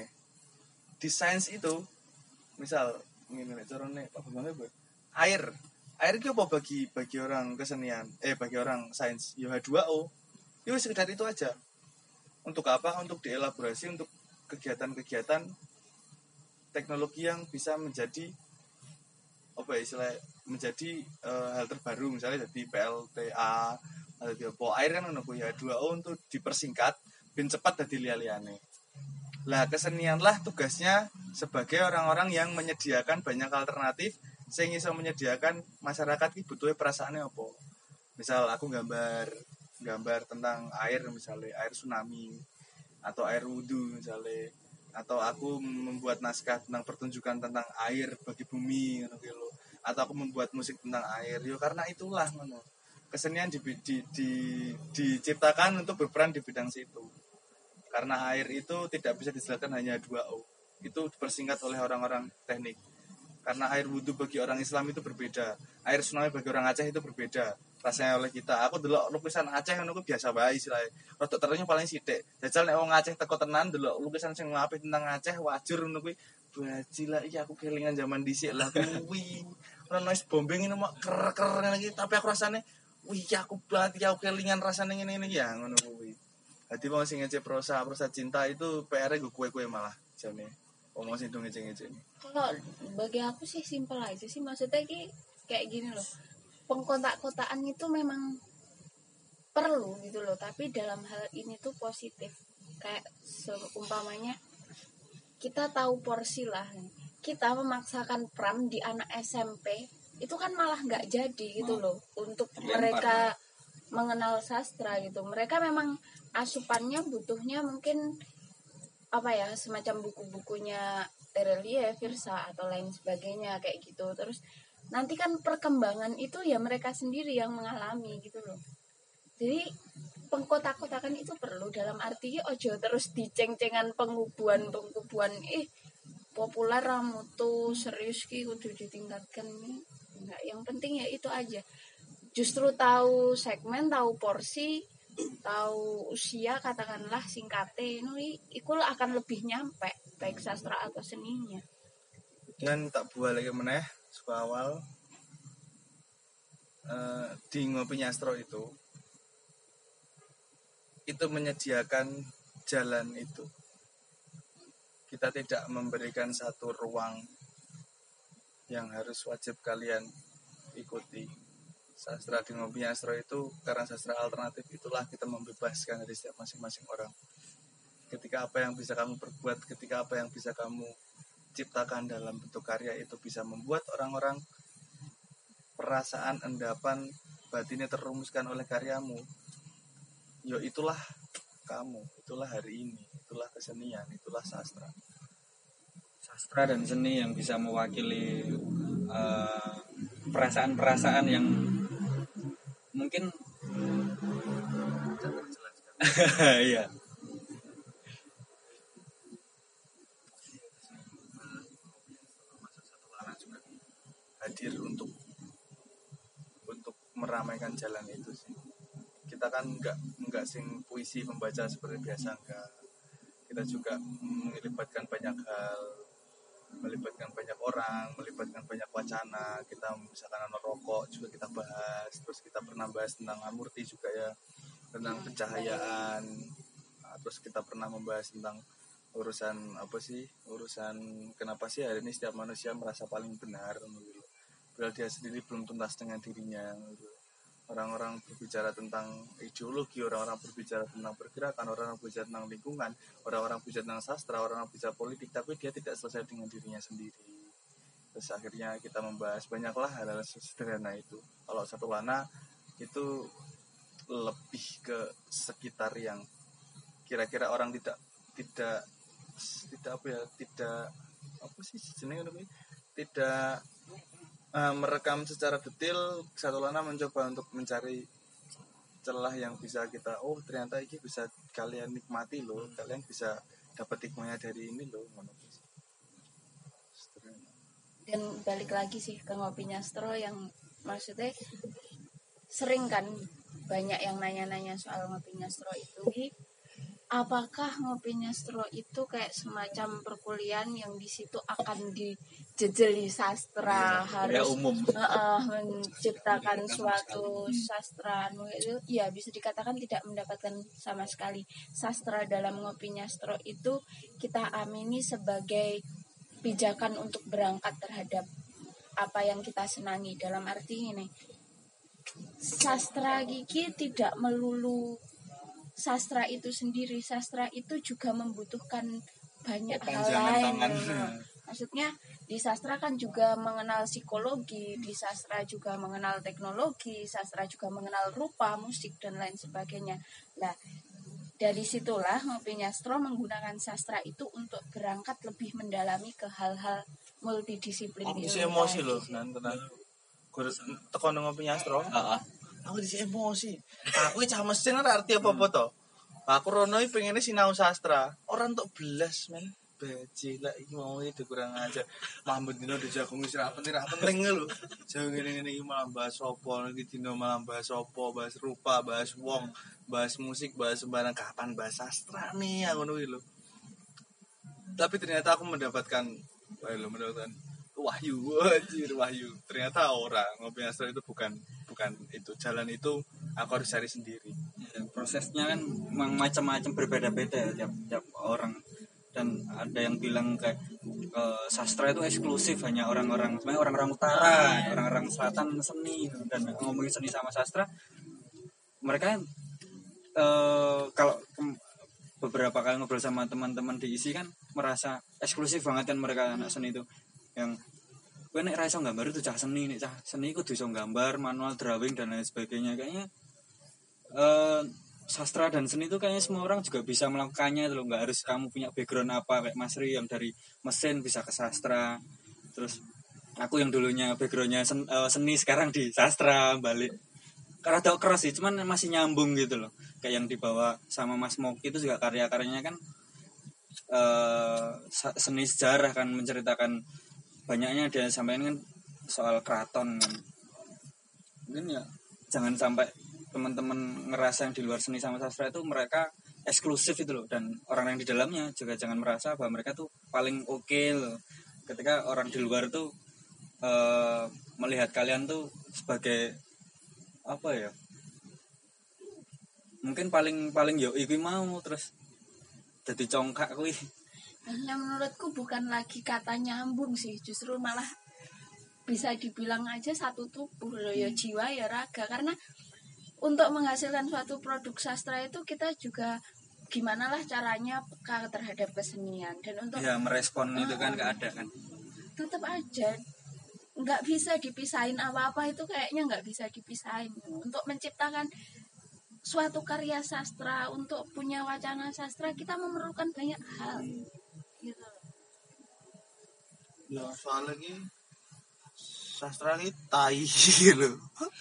di sains itu, misal ngene nek carane apa banget Bu? Air. Air itu apa bagi bagi orang kesenian? Eh bagi orang sains? Ya H dua O. Ya sekedar itu aja. Untuk apa? Untuk dielaborasi untuk kegiatan-kegiatan teknologi yang bisa menjadi apa ya istilah menjadi uh, hal terbaru, misalnya jadi P L T A atau di apa air kan ngono kuwi ya dua O untuk dipersingkat ben cepat dadi liya-liyane. Lah kesenian lah tugasnya sebagai orang-orang yang menyediakan banyak alternatif sing iso menyediakan masyarakat iki butuhe perasaane apa. Misal aku gambar gambar tentang air, misalnya air tsunami atau air wudhu misalnya, atau aku membuat naskah tentang pertunjukan tentang air bagi bumi ngono kuwi lho, atau aku membuat musik tentang air yo karena itulah ngono. Kesenian di, di, di, diciptakan untuk berperan di bidang situ. Karena air itu tidak bisa dijelaskan hanya dua O. Itu dipersingkat oleh orang-orang teknik. Karena air wudhu bagi orang Islam itu berbeda. Air tsunami bagi orang Aceh itu berbeda. Rasanya oleh kita. Aku delok lukisan Aceh ngono ku biasa bae istilahnya. Rodok terusnya paling sithik. Jajal nek wong Aceh teko tenan delok lukisan sing apik tentang Aceh wajur ngono kuwi. Bajila iki aku kelingan zaman dhisik lah kuwi. Ora noise bombing ini mak ker-ker ngene iki tapi aku rasane wih aku banget aku kelingan rasane ngene-ngene ya ngono kuwi. Dadi wong sing ngece prosa, prosa cinta itu P R-e gue kue-kue malah jane. Omong sing do ngece-ngece. Kalau bagi aku sih simpel aja sih, maksudnya ki kayak gini loh, pengkotak-kotaan itu memang perlu gitu loh, tapi dalam hal ini tuh positif. Kayak seumpamanya kita tahu porsi lah, kita memaksakan pram di anak S M P itu kan malah nggak jadi gitu loh untuk mereka mengenal sastra gitu. Mereka memang asupannya butuhnya mungkin apa ya, semacam buku-bukunya Terelie, Virsa atau lain sebagainya kayak gitu. Terus nanti kan perkembangan itu ya mereka sendiri yang mengalami gitu loh. Jadi pengkotak-kotakan itu perlu dalam arti ojo terus diceng-cengan pengubuan-pengubuan eh populer ramutu serius ki kudu ditingkatkan nih. Enggak, yang penting ya itu aja. Justru tahu segmen, tahu porsi, tahu usia katakanlah singkate ini iku akan lebih nyampe baik sastra atau seninya. Dan tak buah lagi meneh suka awal uh, di Ngopi Nyastro itu itu menyediakan jalan itu. Kita tidak memberikan satu ruang yang harus wajib kalian ikuti. Sastra di Ngopi Nyastro itu karena sastra alternatif itulah kita membebaskan dari setiap masing-masing orang. Ketika apa yang bisa kamu perbuat, ketika apa yang bisa kamu ciptakan dalam bentuk karya itu bisa membuat orang-orang perasaan, endapan, batinnya terrumuskan oleh karyamu. Yo itulah kamu, itulah hari ini, itulah kesenian, itulah sastra. Sastra dan seni yang bisa mewakili uh, perasaan-perasaan yang mungkin iya hadir untuk untuk meramaikan jalan itu sih. Kita kan enggak enggak sing puisi membaca seperti biasa, enggak. Kita juga melibatkan banyak hal, melibatkan banyak orang, melibatkan banyak wacana. Kita misalkan anak rokok juga kita bahas, terus kita pernah bahas tentang amurti juga ya, tentang pencahayaan. Nah, terus kita pernah membahas tentang urusan apa sih, urusan kenapa sih hari ini setiap manusia merasa paling benar, padahal dia sendiri belum tuntas dengan dirinya. Orang-orang berbicara tentang ideologi, orang-orang berbicara tentang pergerakan, orang-orang berbicara tentang lingkungan, orang-orang berbicara tentang sastra, orang-orang berbicara politik, tapi dia tidak selesai dengan dirinya sendiri. Terus akhirnya kita membahas banyaklah hal-hal sederhana itu. Kalau satu warna itu lebih ke sekitar yang kira-kira orang tidak tidak tidak apa ya tidak apa sih jenenge ngono kuwi tidak uh, merekam secara detail. Satu lana mencoba untuk mencari celah yang bisa kita oh ternyata ini bisa kalian nikmati loh, kalian bisa dapat hikmahnya dari ini loh. Dan balik lagi sih ke Ngopi Nyastro yang maksudnya sering kan banyak yang nanya-nanya soal Ngopi Nyastro itu. Apakah Ngopi Nyastro itu kayak semacam perkuliahan yang di situ akan dijejeli sastra, ya, harus ya umum. Uh, menciptakan suatu sastra itu? Ya bisa dikatakan tidak mendapatkan sama sekali. Sastra dalam Ngopi Nyastro itu kita amini sebagai pijakan untuk berangkat terhadap apa yang kita senangi. Dalam arti ini, sastra gigi tidak melulu sastra itu sendiri. Sastra itu juga membutuhkan banyak hal lain. Maksudnya di sastra kan juga mengenal psikologi, di sastra juga mengenal teknologi, sastra juga mengenal rupa, musik, dan lain sebagainya. Nah, dari situlah Ngopi Nyastro menggunakan sastra itu untuk berangkat lebih mendalami ke hal-hal multidisiplin. Aku disi emosi loh, nanti gue tekan Ngopi Nyastro. Aku disi emosi. Aku cah mesin ora arti apa-apa to. Aku rono iki pengene sinau sastra. Ora entuk belas men. Baji lah iki mau iki kurang aja. Mambet dino di jagung wis ra penting ra penting lho. Jauh ngene-ngene iki malah bahas apa iki dino malah bahas apa, bahas rupa, bahas wong, bahas musik, bahas sembarang kapan bahas sastra nih aku ngono lho. Tapi ternyata aku mendapatkan wah lho mendapatkan wahyu, wajir wahyu. Ternyata orang Ngopi Nyastro itu bukan bukan itu jalan itu aku harus cari sendiri. Ya, prosesnya kan memang macam-macam berbeda-beda ya tiap tiap orang. Dan ada yang bilang kayak uh, sastra itu eksklusif hanya orang-orang sebenarnya orang-orang utara, orang-orang selatan seni. Dan ngomongin seni sama sastra, mereka uh, kalau ke- beberapa kali ngobrol sama teman-teman di I S I kan merasa eksklusif banget kan mereka anak seni itu. Yang gue nek ra iso gambar itu cah seni, nek cah seni kudu iso gambar, manual drawing dan lain sebagainya. Kayaknya uh, sastra dan seni itu kayaknya semua orang juga bisa melakukannya itu loh, nggak harus kamu punya background apa kayak Mas Ri yang dari mesin bisa ke sastra, terus aku yang dulunya backgroundnya sen, uh, seni sekarang di sastra balik karena tau keras sih, cuman masih nyambung gitu loh. Kayak yang dibawa sama Mas Mok itu juga karya-karyanya kan uh, seni sejarah kan, menceritakan banyaknya dia sampaikan kan soal keraton kan. Mungkin ya jangan sampai teman-teman ngerasa yang di luar seni sama sastra itu mereka eksklusif itu loh, dan orang yang di dalamnya juga jangan merasa bahwa mereka tuh paling oke okay loh. Ketika orang di luar tuh uh, melihat kalian tuh sebagai apa ya? Mungkin paling paling yo iki mau terus jadi congkak kuwi. Hanya menurutku bukan lagi kata nyambung sih, justru malah bisa dibilang aja satu tubuh loh, ya jiwa ya raga. Karena untuk menghasilkan suatu produk sastra itu kita juga gimana lah caranya peka terhadap kesenian, dan untuk ya merespon uh, itu kan keadaan. Tetap aja nggak bisa dipisahin apa-apa, itu kayaknya nggak bisa dipisahin. Untuk menciptakan suatu karya sastra, untuk punya wacana sastra, kita memerlukan banyak hal gitu. Ya soalnya ini sastra ini tai loh.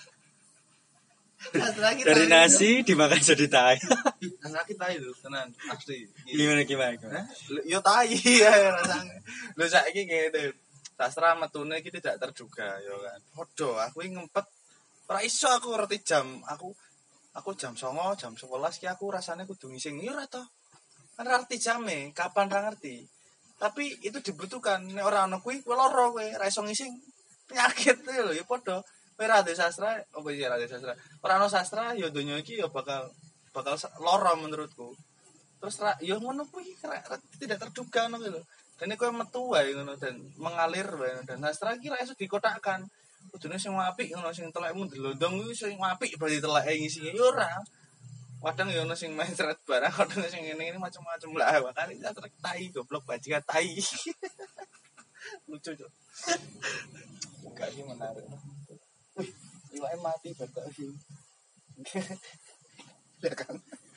Dari nasi dimakan jadi tai. Sastra kita itu tenan asli. Gimana gimana? gimana? Yo tai ya rasanya. Lho saiki ngene. Sastra metune iki tidak terduga ya kan. Podo aku iki ngempet ora iso aku ngerti jam. Aku aku jam songo, jam sebelas ki aku rasane kudu ngising yo ora to. Kan arti jame, kapan ra ngerti. Tapi itu dibutuhkan. Nek ora ono kuwi kowe lara kowe, ra iso ngising. Penyakit lho ya podo. Kowe ra ade sastra, apa ya ra ade sastra. Ora ono sastra ya donya iki ya bakal bakal lara menurutku. Terus ra ya ngono kuwi tidak terduga ngono lho. Dan kowe metu wae ngono dan mengalir wae, dan sastra iki ra iso dikotakkan. Kudune sing apik ngono, sing telekmu delondong kuwi sing apik berarti teleke ngisi ya ora. Kadang ya ono sing main seret barang, kadang sing ngene-ngene macam-macam lah. Makane sastra tai goblok bajingan tai. lucu cok. Enggak sih menarik. Wih, iwaknya mati batak sih. Ya kan.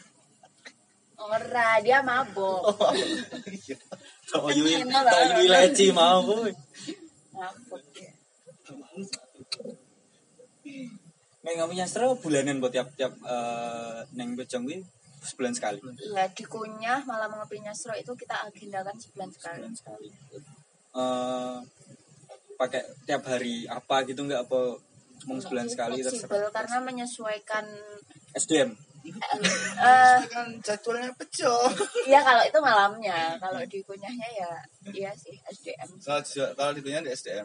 Ora, dia mabok. Iya. Tak yui, Enak lah. tak yui leci mau boy. Mabok ya. Neng ngopi nyastro bulanan buat tiap-tiap eh, neng bejong kuwi sebulan sekali. Iya, dikunyah malam ngopi nyastro itu kita agendakan sebulan sekali. Sebulan sekali. Eh pakai tiap hari apa gitu enggak apa cuma sebulan sekali Fleksibel terserah. karena menyesuaikan S D M. eh Kan jadwalnya pejo. iya kalau itu malamnya, kalau dikunyahnya ya iya sih S D M. Kalau kalau dikunyah di S D M.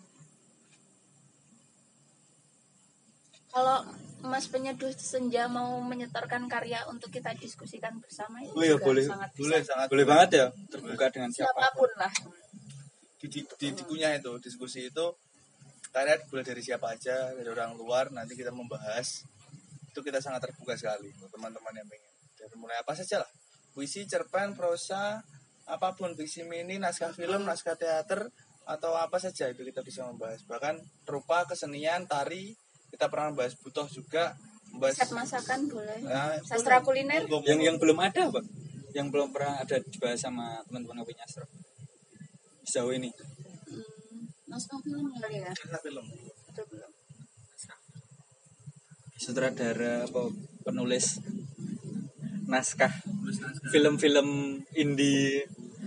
Kalau Mas Penyeduh Senja mau menyetorkan karya untuk kita diskusikan bersama itu Oh iya, juga boleh. sangat bisa. Boleh sangat Boleh banget ya terbuka dengan siapa. Siapapun lah. di, di, di, dikunyah itu diskusi itu karya boleh dari siapa aja, dari orang luar, nanti kita membahas itu kita sangat terbuka sekali untuk teman-teman yang pengen dari mulai apa saja lah, puisi, cerpen, prosa, apapun, fiksi mini, naskah film, naskah teater atau apa saja itu kita bisa membahas, bahkan rupa, kesenian, tari kita pernah membahas, butuh juga membahas Set masakan boleh. nah, Sastra kuliner. Yang yang belum ada apa? Yang belum pernah ada dibahas sama teman-teman ngopi nyastro. Sejauh ini. Hmm, naskah film kali ya? naskah film Itu belum. Sutradara apa penulis naskah film-film indie.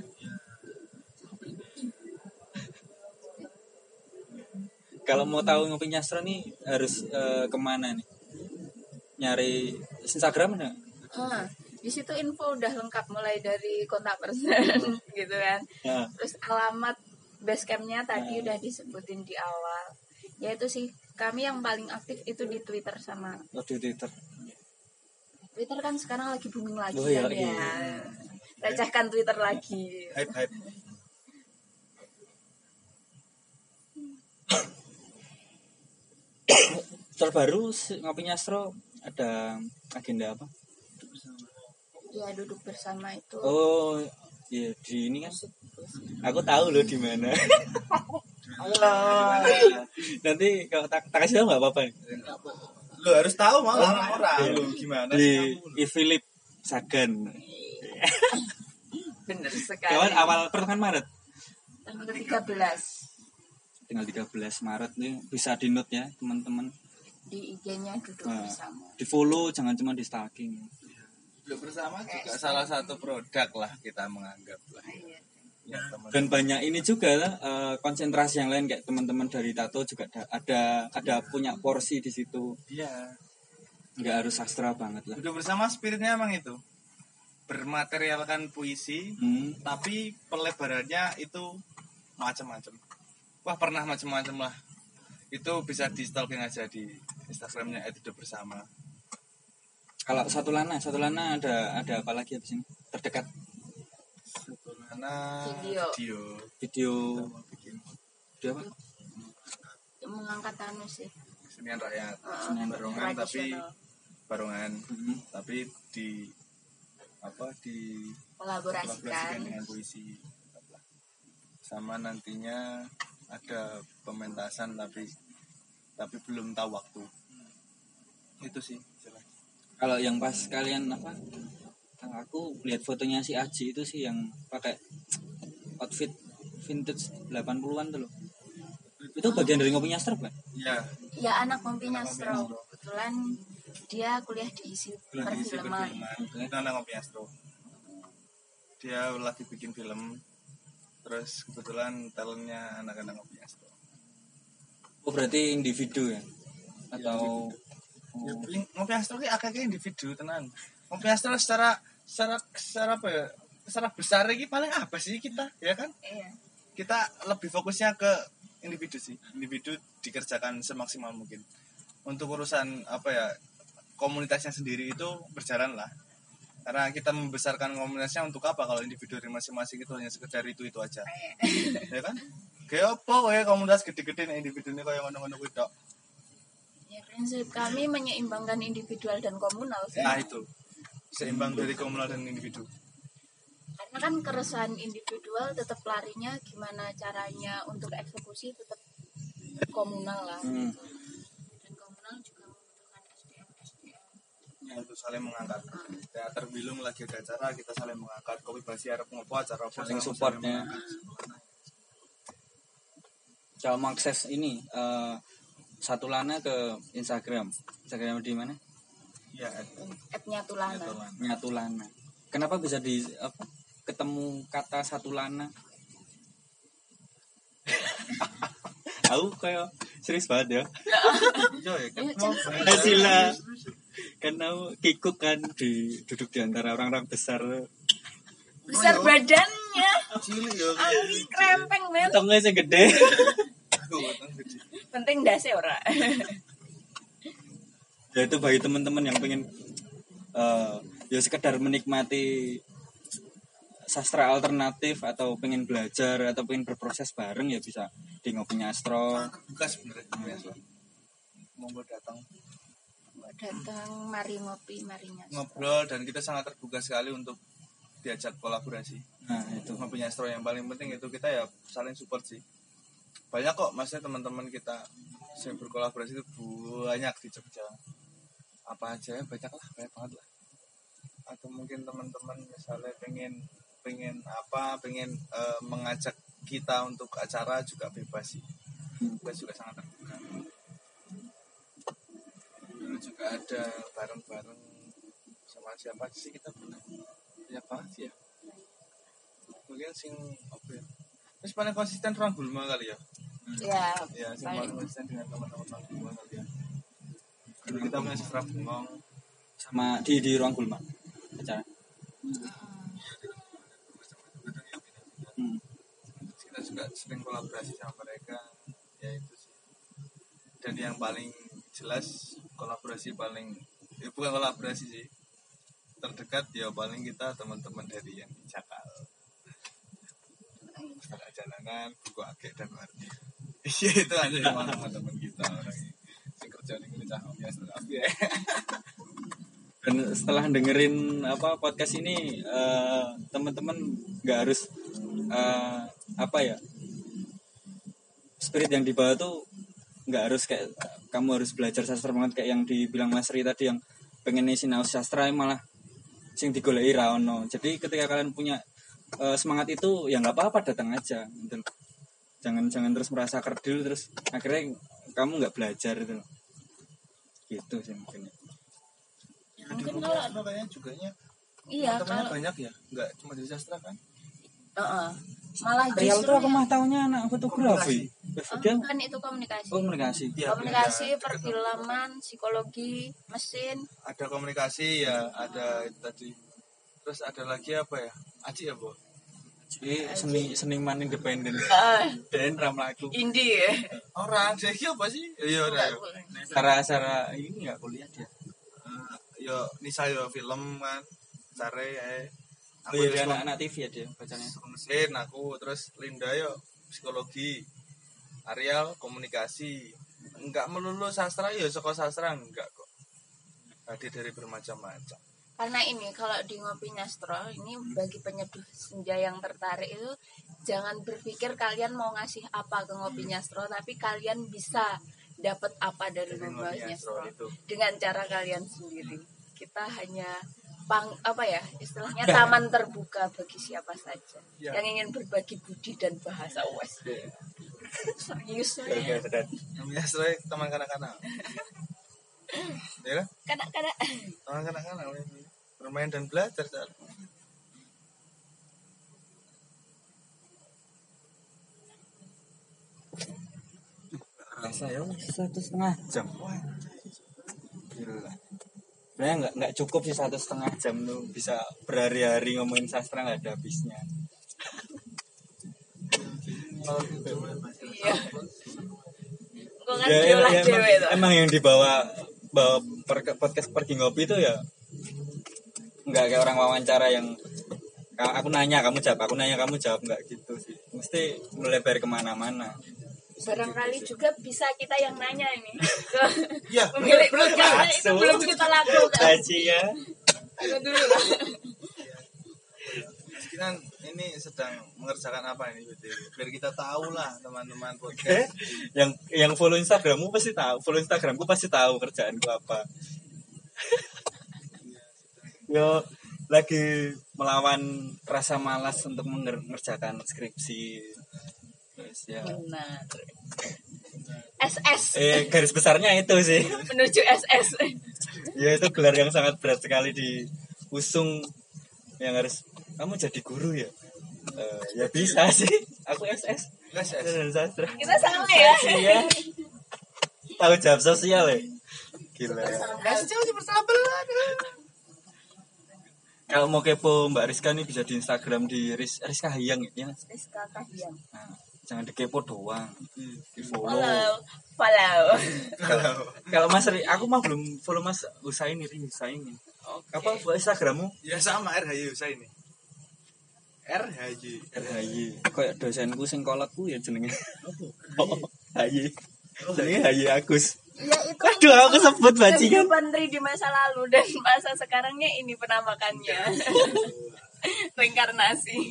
Kalau mau tahu ngopi nyastro nih harus eh, kemana nih? Nyari Instagram enggak? Ah, di situ info udah lengkap mulai dari kontak person gitu kan. Ya. Terus alamat basecampnya tadi udah disebutin di awal. Ya itu sih kami yang paling aktif itu di Twitter sama Oh, di Twitter. Twitter kan sekarang lagi booming lagi Oh, iya, kan lagi. ya. Recehkan Twitter lagi. hype hype Terbaru si- ngopi nyastro ada agenda apa? Ya duduk bersama itu. Oh, iya di ini kan. Aku tahu loh di mana. Nanti kalau tak, tak kasih tahu nggak apa-apa nih. lo harus tahu malah orang lo gimana Di sih kamu I Philip Sagan. Bener sekali. Kawan awal pertengahan Maret. Tanggal tiga belas Tinggal tiga belas Maret nih bisa di note ya teman-teman. di I G-nya duduk Nah, bersama. di follow jangan cuma di stalking. Duduk bersama juga salah satu produk lah kita menganggap lah Iya. ya, teman. Dan banyak ini juga lah eh, konsentrasi yang lain kayak teman-teman dari Tato juga ada ada, ada punya porsi di situ. Iya. Nggak harus sastra banget lah. Duduk bersama spiritnya emang itu bermaterialkan puisi, Hmm. tapi pelebarannya itu macam-macam. Wah pernah macam-macam lah. Itu bisa di stalking aja di Instagramnya @duduk bersama. Kalau satu lana, satu lana ada ada apa lagi di sini? Terdekat Karena Video. video. video Kita mau bikin video apa? Mengangkat anu sih. kesenian rakyat, Uh, Kesenian barongan tapi tradisional. barongan, Hmm. tapi di apa di Kolaborasikan. kolaborasikan dengan puisi. Sama nantinya ada pementasan tapi tapi belum tahu waktu. Itu sih jelas. Kalau yang pas kalian apa? Aku lihat fotonya si Aji itu sih yang pakai outfit vintage delapan puluhan tuh loh. Itu bagian dari ngopi nyasar, Pak? Iya, Ya anak ngopi Anak Nyastro. Ngopi Nyastro. Kebetulan dia kuliah di isi belum diisi perfilman. perfilman. Oke. Itu anak ngopi Astro. Dia lagi bikin film. Terus kebetulan talentnya anak-anak ngopi Astro. Oh, berarti individu ya? Atau Ya, oh, paling ngopi Astro ki akeh individu tenan. Ngopi Astro secara secara secara apa ya? Secara besar ini paling apa sih kita, ya kan? Iya. Kita lebih fokusnya ke individu sih. Individu dikerjakan semaksimal mungkin. Untuk urusan apa ya? Komunitasnya sendiri itu berjalan lah. Karena kita membesarkan komunitasnya untuk apa kalau individu dari masing-masing itu hanya sekedar itu itu aja. Ya kan? Kayak apa ya komunitas gede-gede nih individu ini kayak ngono-ngono kuwi tok. Ya prinsip kami menyeimbangkan individual dan komunal sih. Nah itu. Seimbang dari komunal dan individu. Karena kan keresahan individual tetap larinya gimana caranya untuk eksekusi tetap komunal lah. Hmm. Dan komunal juga membutuhkan S D M S D M. Ya, itu saling mengangkat. Teater Bilung lagi ada acara, kita saling mengangkat. Kopi Basi arep ngopo acara apa Saling sama supportnya. mengangkat. Kalau mau akses ini eh, satu lana ke Instagram. Instagram di mana? Ya, App-nya Tulana. Nyatu lana. Kenapa bisa di apa? Ketemu kata satu lana? Aku kayak serius banget ya. Yo ya kan Ayo, mau Cak. Sila. Karena kikuk kan di duduk di antara orang-orang besar. Besar badannya. cilik yo. Anggi krempeng men. Tongnya sing gede. Aku weteng gede. Penting dase ora. Ya itu bagi teman-teman yang pengen eh, ya sekedar menikmati sastra alternatif atau pengen belajar atau pengen berproses bareng ya bisa di Ngopinya Astro. Buka sebenarnya ya. Monggo datang Datang mari ngopi, mari nyas. ngobrol dan kita sangat terbuka sekali untuk diajak kolaborasi. Nah itu. Ngopinya Astro yang paling penting itu kita ya saling support sih. Banyak kok maksudnya teman-teman kita yang berkolaborasi itu banyak di Jogja. Apa aja ya banyak lah, banyak banget lah. Atau mungkin teman-teman misalnya pengen pengen apa, pengen uh, mengajak kita untuk acara juga bebas sih. Kita juga sangat terbuka. Dulu juga ada bareng-bareng sama siapa sih kita pernah banyak banget sih ya. Mungkin sing apa ya? Terus paling konsisten Ruang Gulma kali ya. Ya, Ya, sing paling paling konsisten dengan teman-teman Ruang Gulma kali ya. Dulu kita punya Sastra Bengong. Sama di di ruang Gulma acara. Hmm. Kita juga sering kolaborasi sama mereka, ya itu sih. Dan yang paling jelas kolaborasi paling ya bukan kolaborasi sih terdekat ya paling kita teman-teman dari yang di Jakal, Pustaka Jalanan, Buku Akeh dan Warni. Iya itu aja yang teman-teman kita orang ini. Sing kerja di Gereja Biasa ya. Dan setelah dengerin apa podcast ini eh, teman-teman nggak harus eh, apa ya spirit yang dibawa tuh nggak harus kayak kamu harus belajar sastra banget kayak yang dibilang Mas Ri tadi yang pengen sinau sastra malah sing digoleki ra ono. Jadi ketika kalian punya eh, semangat itu ya nggak apa-apa datang aja gitu. Jangan jangan terus merasa kerdil terus akhirnya kamu nggak belajar itu. Gitu sih mungkin. mungkin Di kalau Sastra kayaknya juga nya iya teman-temannya kalau banyak ya, nggak cuma di sastra kan? Heeh. Malah Real justru tuh aku ya- mah taunya anak fotografi. Oh, Dia kan itu komunikasi. oh komunikasi. Iya, Komunikasi, beda. perfilman, psikologi, mesin. Ada komunikasi ya, ada itu tadi. Terus ada lagi apa ya? Aji ya, Bu? Jadi seni seniman independen. Ah, Dan ramlaku. indie ya. Orang saya apa sih? Iya, ora. Cara cara ini nggak kuliah dia. Eh, Yo Nisa yo film kan. Cari eh Oh iya anak-anak T V ya dia bacanya. mesin aku terus Linda yo psikologi. Ariel komunikasi. Enggak melulu sastra yo sekolah sastra enggak kok. Hadir dari bermacam-macam. Karena ini kalau di Ngopi Nyastro ini bagi penyeduh senja yang tertarik itu jangan berpikir kalian mau ngasih apa ke Ngopi Nyastro, tapi kalian bisa dapat apa dari Dari Ngopi Ngopi Nyastro Nyastro itu. dengan cara kalian sendiri. Kita hanya pang apa ya istilahnya taman terbuka bagi siapa saja Ya. yang ingin berbagi budi dan bahasa wes. Serius Oke ya. sedang. Namanya sesuai teman kanak-kanak. Ya kan? Kadang-kadang Teman kanak-kanak bermain dan belajar Sar. Saya satu setengah jam. Gila. Sebenarnya nggak nggak cukup sih satu setengah jam tuh bisa berhari-hari ngomongin sastra nggak ada habisnya. iya. Gue kan Ya, diolah ya, cewek emang, tuh. emang yang dibawa bawa per- podcast pergi ngopi itu ya nggak kayak orang wawancara yang "Ka- aku nanya kamu jawab, aku nanya kamu jawab nggak gitu sih. Mesti melebar kemana-mana. Barangkali juga bisa kita yang nanya ini ke Ya, pemilik podcastnya itu Masuk. belum kita lakukan. Haji ya. Aku dulu lah. Kemungkinan ini sedang mengerjakan apa ini B T W? Biar kita tahu lah teman-teman podcast. yang yang follow Instagrammu pasti tahu, follow Instagramku pasti tahu kerjaanku apa. Yo lagi melawan rasa malas untuk mengerjakan skripsi. Terus ya. Benar. S S Eh garis besarnya itu sih. menuju S S. Ya itu gelar yang sangat berat sekali diusung, yang harus kamu jadi guru ya. Eh, ya bisa sih. Aku S S. S S. Dan sastra. Kita sama ya. Iya. Tahu jawab sosial ya. Gila. Kasih jauh bersabel. Kalau mau kepo Mbak Rizka nih bisa di Instagram di Riz, Rizka Hayang ya. Rizka Kahiyang. Nah, jangan dikepo doang. Di follow. Follow. Follow. Kalau kalau Mas Ri, aku mah belum follow Mas Husaini, Ri Husaini. Oke. Apa buat Instagrammu? Ya sama R H Y saya ini. R H Y. R H Y. Kayak dosenku sing kolekku ya jenenge. Oh, H Y. Jenenge H Y Agus. Ya itu Aduh, aku sebut bajingan. Kehidupan Ri di masa lalu dan masa sekarangnya ini penamakannya. Reinkarnasi.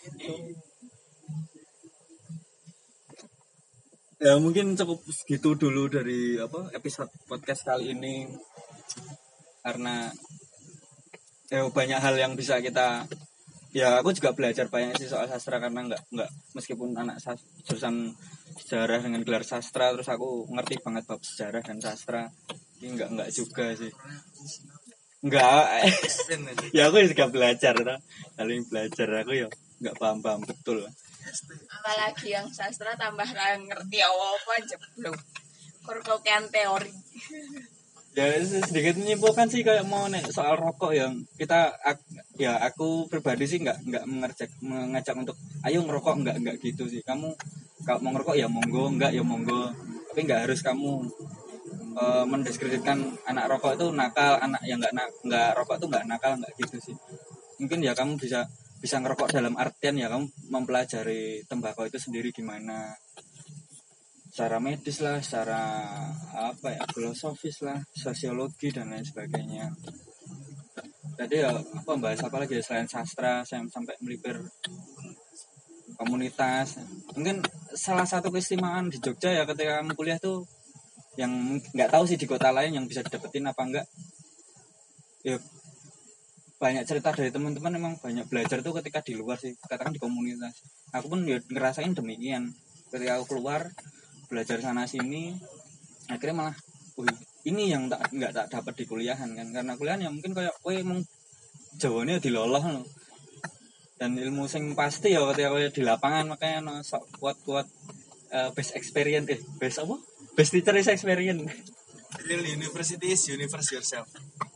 Ya mungkin cukup segitu dulu dari apa episode podcast kali ini, karena ya banyak hal yang bisa kita, ya aku juga belajar banyak sih soal sastra, karena nggak nggak meskipun anak sas, jurusan sejarah dengan gelar sastra terus aku ngerti banget bab sejarah dan sastra, ini nggak nggak juga sih, nggak. Ya aku juga belajar, nah. Kali belajar aku ya nggak paham paham betul. Apalagi yang sastra tambah ra ngerti apa jeblok. Korkokean teori. Ya sedikit menyimpulkan sih, kayak mau nek soal rokok yang kita ak, ya aku pribadi sih nggak nggak mengajak mengajak untuk ayo ngerokok, nggak nggak gitu sih. Kamu kalau mau ngerokok ya monggo, nggak ya monggo, tapi nggak harus kamu uh, mendiskreditkan anak rokok itu nakal, anak yang nggak nggak rokok itu nggak nakal, nggak gitu sih. Mungkin ya kamu bisa bisa ngerokok dalam artian ya kamu mempelajari tembakau itu sendiri gimana, secara medis lah, secara apa ya, filosofis lah, sosiologi dan lain sebagainya. Jadi ya apa bahas apa lagi selain sastra, saya sampai melipir komunitas. Mungkin salah satu keistimewaan di Jogja ya ketika kamu kuliah tuh, yang nggak tahu sih di kota lain yang bisa didapetin apa enggak, ya banyak cerita dari teman-teman, memang banyak belajar tuh ketika di luar sih, katakan di komunitas. Aku pun ya ngerasain demikian, ketika aku keluar belajar sana sini, akhirnya malah wih, ini yang tak nggak tak dapat di kuliahan kan, karena kuliahan ya mungkin kayak kowe emang jawane diloloh loh, dan ilmu sing pasti ya ketika kowe di lapangan, makanya no, sok kuat-kuat uh, best experience eh best apa best teacher is experience. Real university is universe yourself.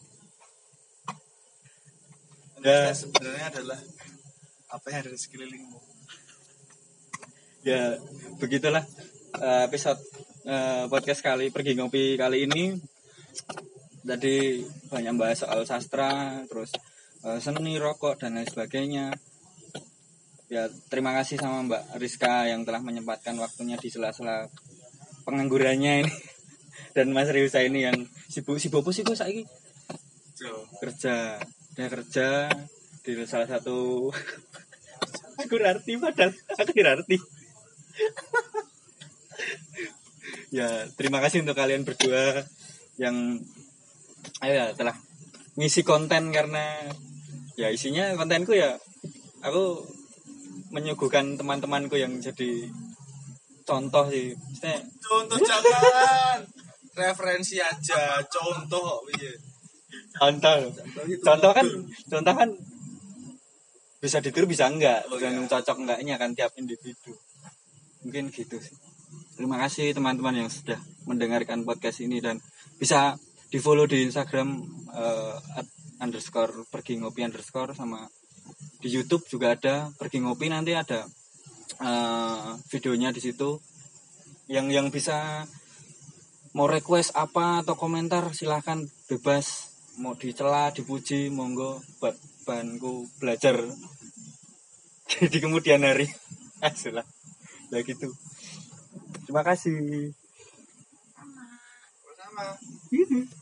Ya. Sebenarnya adalah apa yang ada di sekelilingmu. Ya begitulah uh, episode uh, podcast kali pergi ngopi kali ini. Tadi banyak bahas soal sastra, terus uh, seni, rokok dan lain sebagainya. Ya terima kasih sama Mbak Rizka yang telah menyempatkan waktunya di sela-sela penganggurannya ini, dan Mas Riusa ini yang sibuk sibuk apa sih kok saiki kerja. Dia kerja di salah satu aku arti padahal aku arti. Ya terima kasih untuk kalian berdua yang ayo ya, telah ngisi konten, karena ya isinya kontenku ya aku menyuguhkan teman-temanku yang jadi contoh sih. Maksudnya, Contoh jangan referensi aja, contoh piye. contoh contoh kan contoh kan bisa ditiru bisa enggak, Oh, dan iya. cocok enggaknya kan tiap individu. Mungkin gitu sih. Terima kasih teman-teman yang sudah mendengarkan podcast ini, dan bisa di follow di Instagram uh, underscore pergi ngopi underscore, sama di YouTube juga ada pergi ngopi, nanti ada uh, videonya di situ. Yang yang bisa mau request apa atau komentar silahkan, bebas, mau dicela dipuji monggo, buat bahanku belajar di kemudian hari. Asulah ya gitu. Terima kasih. Sama.